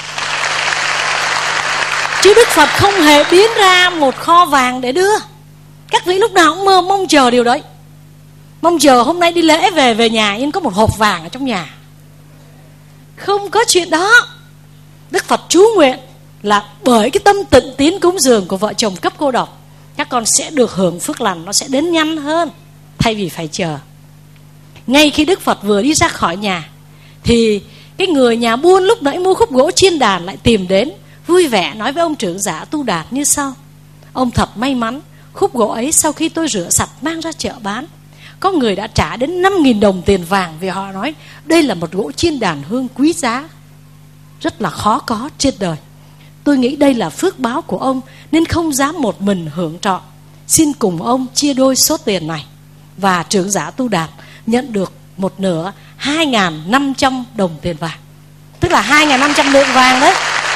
Chứ Đức Phật không hề biến ra một kho vàng để đưa. Các vị lúc nào cũng mơ mong chờ điều đấy. Mong chờ hôm nay đi lễ về về nhà nhưng có một hộp vàng ở trong nhà. Không có chuyện đó. Đức Phật chú nguyện là bởi cái tâm tịnh tín cúng dường của vợ chồng cấp cô độc, các con sẽ được hưởng phước lành, nó sẽ đến nhanh hơn thay vì phải chờ. Ngay khi Đức Phật vừa đi ra khỏi nhà thì cái người nhà buôn lúc nãy mua khúc gỗ chiên đàn lại tìm đến, vui vẻ nói với ông trưởng giả Tu Đạt như sau: ông thật may mắn, khúc gỗ ấy sau khi tôi rửa sạch mang ra chợ bán, có người đã trả đến năm nghìn đồng tiền vàng, vì họ nói đây là một gỗ chiên đàn hương quý giá, rất là khó có trên đời. Tôi nghĩ đây là phước báo của ông nên không dám một mình hưởng trọn, xin cùng ông chia đôi số tiền này. Và trưởng giả Tu Đạt nhận được một nửa hai nghìn năm trăm đồng tiền vàng, tức là hai nghìn năm trăm lượng vàng đấy.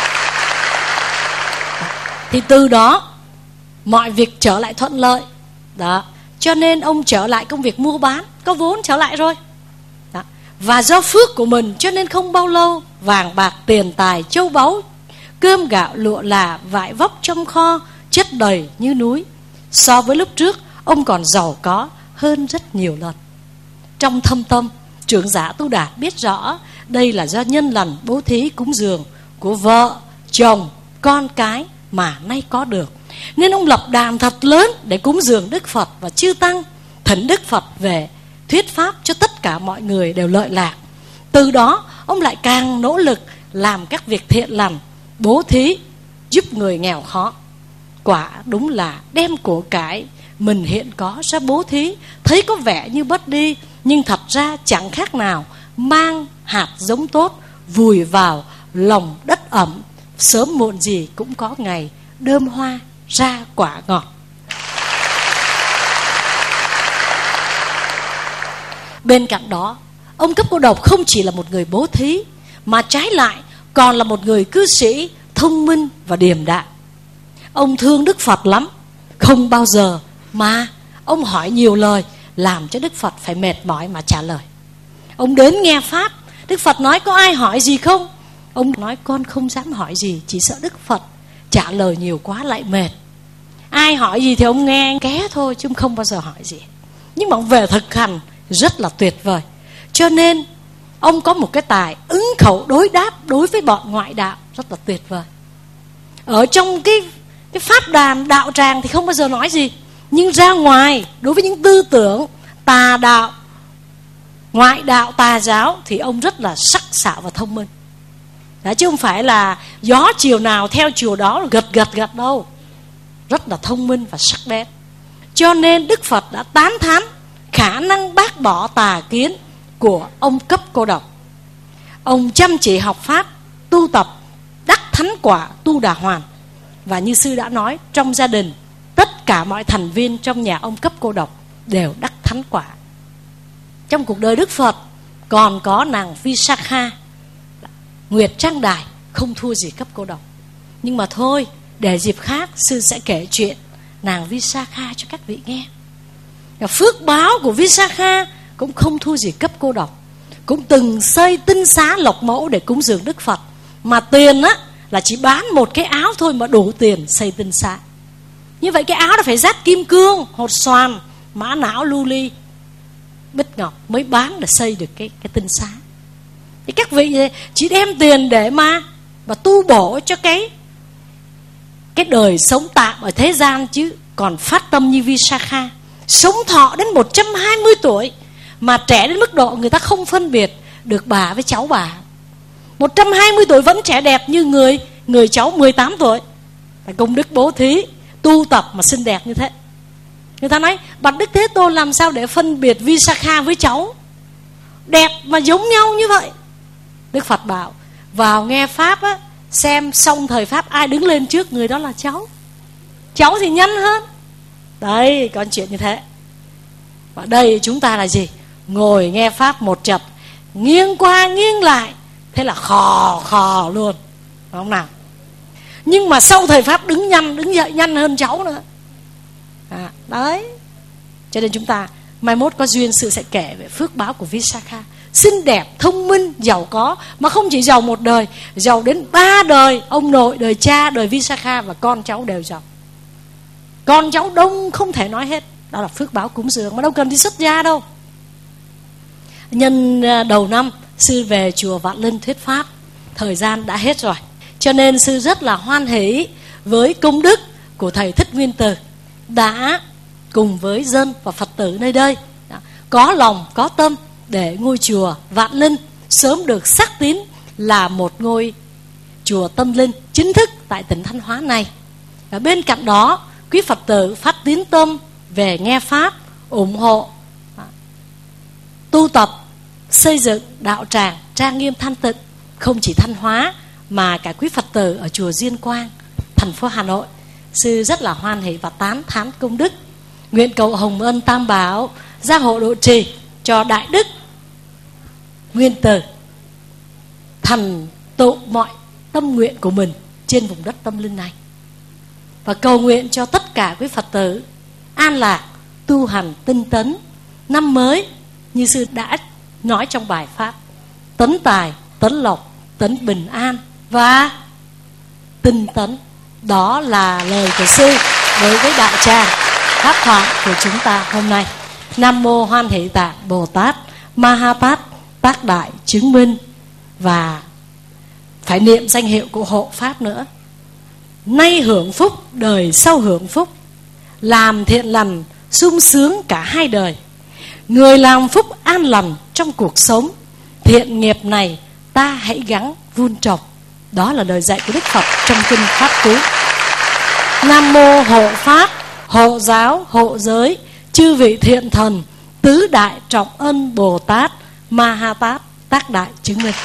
Thì từ đó mọi việc trở lại thuận lợi đó. Cho nên ông trở lại công việc mua bán, có vốn trở lại rồi đó. Và do phước của mình cho nên không bao lâu, vàng bạc tiền tài châu báu, cơm gạo lụa là vải vóc trong kho chất đầy như núi. So với lúc trước ông còn giàu có hơn rất nhiều lần. Trong thâm tâm, trưởng giả Tu Đạt biết rõ đây là do nhân lành bố thí cúng dường của vợ, chồng, con cái mà nay có được. Nên ông lập đàn thật lớn để cúng dường Đức Phật và chư Tăng, thỉnh Đức Phật về thuyết pháp cho tất cả mọi người đều lợi lạc. Từ đó ông lại càng nỗ lực làm các việc thiện lành, bố thí, giúp người nghèo khó. Quả đúng là đem của cải mình hiện có ra bố thí, thấy có vẻ như bất đi, nhưng thật ra chẳng khác nào mang hạt giống tốt vùi vào lòng đất ẩm, sớm muộn gì cũng có ngày đơm hoa ra quả ngọt. Bên cạnh đó, ông cấp cô độc không chỉ là một người bố thí, mà trái lại còn là một người cư sĩ thông minh và điềm đạm. Ông thương Đức Phật lắm, không bao giờ mà ông hỏi nhiều lời làm cho Đức Phật phải mệt mỏi mà trả lời. Ông đến nghe pháp, Đức Phật nói có ai hỏi gì không? Ông nói con không dám hỏi gì, chỉ sợ Đức Phật trả lời nhiều quá lại mệt. Ai hỏi gì thì ông nghe ké thôi, chứ không bao giờ hỏi gì. Nhưng mà ông về thực hành rất là tuyệt vời. Cho nên ông có một cái tài ứng khẩu đối đáp đối với bọn ngoại đạo rất là tuyệt vời. Ở trong cái, cái pháp đàn đạo tràng thì không bao giờ nói gì, nhưng ra ngoài đối với những tư tưởng tà đạo, ngoại đạo, tà giáo thì ông rất là sắc sảo và thông minh. Đó, chứ không phải là gió chiều nào theo chiều đó gật gật gật đâu. Rất là thông minh và sắc bén. Cho nên Đức Phật đã tán thán khả năng bác bỏ tà kiến của ông cấp cô độc. Ông chăm chỉ học pháp, tu tập, đắc thánh quả Tu Đà Hoàn. Và như sư đã nói, trong gia đình tất cả mọi thành viên trong nhà ông cấp cô độc đều đắc thánh quả. Trong cuộc đời Đức Phật còn có nàng Visakha, Nguyệt Trang Đài, không thua gì cấp cô độc. Nhưng mà thôi, để dịp khác sư sẽ kể chuyện nàng Visakha cho các vị nghe. Phước báo của Visakha cũng không thua gì cấp cô độc, cũng từng xây tinh xá lộc mẫu để cúng dường Đức Phật. Mà tiền á là chỉ bán một cái áo thôi mà đủ tiền xây tinh xá. Như vậy cái áo nó phải dát kim cương, hột xoàn, mã não, lưu ly, bích ngọc mới bán để xây được cái, cái tinh xá. Thì các vị chỉ đem tiền để mà và tu bổ cho cái cái đời sống tạm ở thế gian, chứ còn phát tâm như Visakha sống thọ đến một trăm hai mươi tuổi, mà trẻ đến mức độ người ta không phân biệt được bà với cháu bà. Một trăm hai mươi tuổi vẫn trẻ đẹp như người người cháu mười tám tuổi. Phải công đức bố thí, tu tập mà xinh đẹp như thế. Người ta nói Bạch Đức Thế Tôn làm sao để phân biệt Visakha với cháu đẹp mà giống nhau như vậy. Đức Phật bảo vào nghe Pháp á, xem xong thời Pháp ai đứng lên trước người đó là cháu. Cháu thì nhanh hơn. Đấy, có chuyện như thế. Và đây chúng ta là gì? Ngồi nghe Pháp một chập, nghiêng qua nghiêng lại, thế là khò khò luôn, đúng không nào? Nhưng mà sau thời Pháp đứng nhanh, đứng dậy nhanh hơn cháu nữa. À, đấy. Cho nên chúng ta mai mốt có duyên sự sẽ kể về phước báo của Visakha. Xinh đẹp, thông minh, giàu có. Mà không chỉ giàu một đời, giàu đến ba đời. Ông nội, đời cha, đời Visakha và con cháu đều giàu. Con cháu đông không thể nói hết. Đó là phước báo cúng dường, mà đâu cần đi xuất gia đâu. Nhân đầu năm sư về chùa Vạn Linh thuyết pháp, thời gian đã hết rồi, cho nên sư rất là hoan hỷ với công đức của thầy Thích Nguyên Từ đã cùng với dân và Phật tử nơi đây có lòng có tâm để ngôi chùa Vạn Linh sớm được xác tín là một ngôi chùa tâm linh chính thức tại tỉnh Thanh Hóa này. Và bên cạnh đó, quý Phật tử phát tín tâm về nghe pháp, ủng hộ tu tập, xây dựng đạo tràng trang nghiêm thanh tịnh, không chỉ Thanh Hóa mà cả quý Phật tử ở chùa Diên Quang, thành phố Hà Nội. Sư rất là hoan hỷ và tán thán công đức. Nguyện cầu hồng ân Tam Bảo gia hộ độ trì cho đại đức Nguyên Từ thành tựu mọi tâm nguyện của mình trên vùng đất tâm linh này. Và cầu nguyện cho tất cả quý Phật tử an lạc, tu hành tinh tấn. Năm mới như sư đã nói trong bài pháp, tấn tài, tấn lộc, tấn bình an và tinh tấn. Đó là lời của sư đối với đại tràng pháp thoại của chúng ta hôm nay. Nam mô Hoan Hỷ Tạng Bồ Tát Ma Ha Tát tác đại chứng minh. Và phải niệm danh hiệu của hộ pháp nữa. Nay hưởng phúc, đời sau hưởng phúc, làm thiện lành sung sướng cả hai đời. Người làm phúc an lành trong cuộc sống, thiện nghiệp này ta hãy gắng vun trồng. Đó là lời dạy của Đức Phật trong kinh Pháp Cú. Nam mô hộ pháp, hộ giáo, hộ giới, chư vị thiện thần, tứ đại trọng ân Bồ Tát Ma Ha Tát tác đại chứng minh.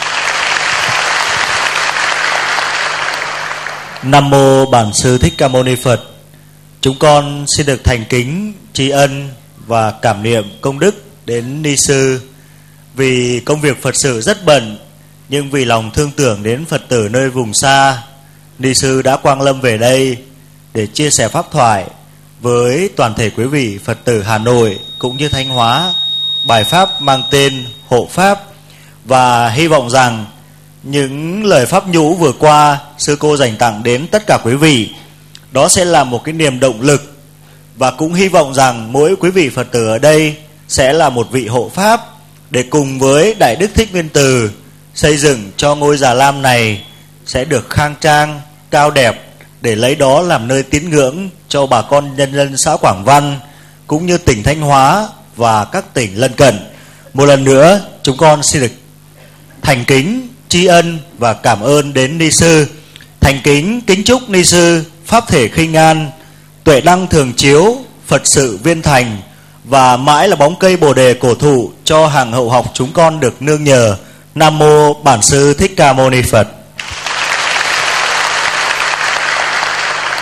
Nam mô Bản Sư Thích Ca Mâu Ni Phật. Chúng con xin được thành kính tri ân và cảm niệm công đức đến ni sư. Vì công việc Phật sự rất bận, nhưng vì lòng thương tưởng đến Phật tử nơi vùng xa, ni sư đã quang lâm về đây để chia sẻ pháp thoại với toàn thể quý vị Phật tử Hà Nội cũng như Thanh Hóa bài pháp mang tên Hộ Pháp. Và hy vọng rằng những lời pháp nhũ vừa qua sư cô dành tặng đến tất cả quý vị, đó sẽ là một cái niềm động lực. Và cũng hy vọng rằng mỗi quý vị Phật tử ở đây sẽ là một vị hộ pháp để cùng với Đại Đức Thích Nguyên Từ xây dựng cho ngôi Già Lam này sẽ được khang trang, cao đẹp, để lấy đó làm nơi tín ngưỡng cho bà con nhân dân xã Quảng Văn cũng như tỉnh Thanh Hóa và các tỉnh lân cận. Một lần nữa chúng con xin được thành kính tri ân và cảm ơn đến ni sư. Thành kính kính chúc ni sư pháp thể khinh an, tuệ đăng thường chiếu, Phật sự viên thành và mãi là bóng cây bồ đề cổ thụ cho hàng hậu học chúng con được nương nhờ. Nam mô Bản Sư Thích Ca Mâu Ni Phật.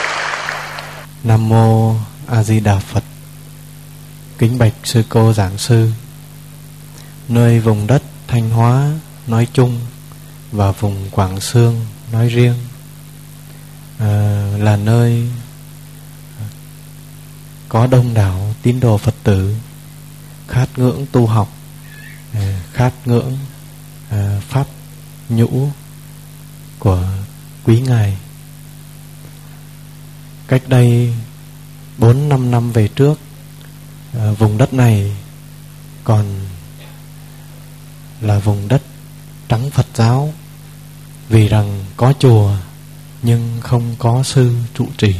Nam mô A Di Đà Phật. Kính bạch sư cô giảng sư, nơi vùng đất Thanh Hóa nói chung và vùng Quảng Xương nói riêng à, là nơi có đông đảo tín đồ Phật tử khát ngưỡng tu học, à, khát ngưỡng à, pháp nhũ của quý ngài. Cách đây bốn năm năm về trước, à, vùng đất này còn là vùng đất trắng Phật giáo, vì rằng có chùa nhưng không có sư trụ trì.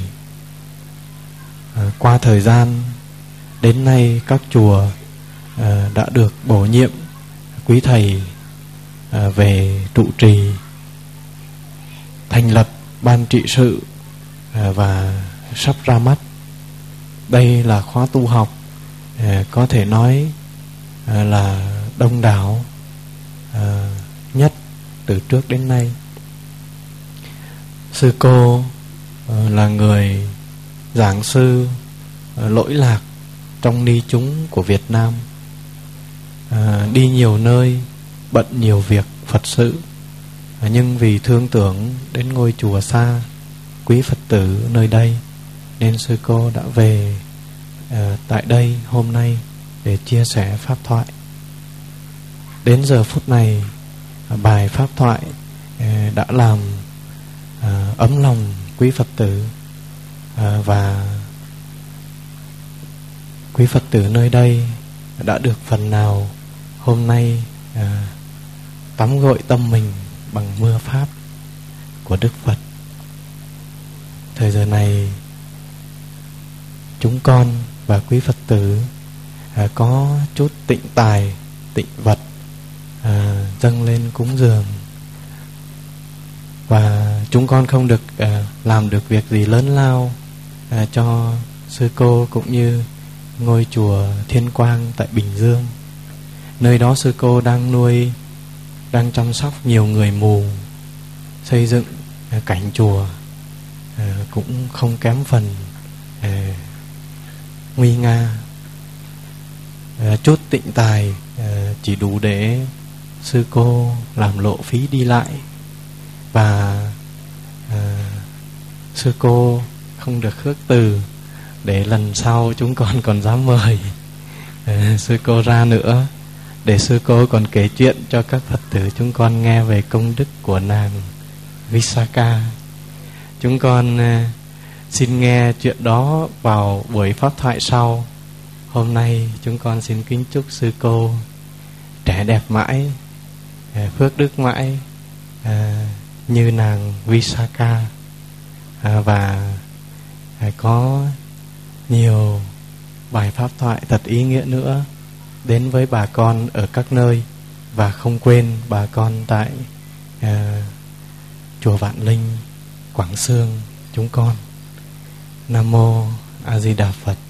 À, qua thời gian đến nay, các chùa à, đã được bổ nhiệm quý thầy à, về trụ trì, thành lập ban trị sự à, và sắp ra mắt. Đây là khóa tu học à, có thể nói à, là đông đảo à, nhất từ trước đến nay. Sư cô à, là người giảng sư à, lỗi lạc trong ni chúng của Việt Nam, à, đi nhiều nơi, bận nhiều việc Phật sự, à, nhưng vì thương tưởng đến ngôi chùa xa, quý Phật tử nơi đây, nên sư cô đã về à, tại đây hôm nay để chia sẻ pháp thoại. Đến giờ phút này, à, bài pháp thoại à, đã làm à, ấm lòng quý Phật tử, à, và quý Phật tử nơi đây đã được phần nào hôm nay à, tắm gội tâm mình bằng mưa pháp của Đức Phật. Thời giờ này, chúng con và quý Phật tử à, có chút tịnh tài, tịnh vật à, dâng lên cúng dường, và chúng con không được à, làm được việc gì lớn lao à, cho sư cô cũng như ngôi chùa Thiên Quang tại Bình Dương. Nơi đó sư cô đang nuôi, đang chăm sóc nhiều người mù, xây dựng à, cảnh chùa à, cũng không kém phần à, nguy nga. à, Chút tịnh tài à, chỉ đủ để sư cô làm lộ phí đi lại, và à, sư cô không được khước từ để lần sau chúng con còn dám mời à, sư cô ra nữa, để sư cô còn kể chuyện cho các Phật tử chúng con nghe về công đức của nàng Visakha. Chúng con à, xin nghe chuyện đó vào buổi pháp thoại sau. Hôm nay chúng con xin kính chúc sư cô trẻ đẹp mãi, à, phước đức mãi à, như nàng Visakha, à, và à, có nhiều bài pháp thoại thật ý nghĩa nữa đến với bà con ở các nơi, và không quên bà con tại à, chùa Vạn Linh, Quảng Xương chúng con. Nam mô A Di Đà Phật.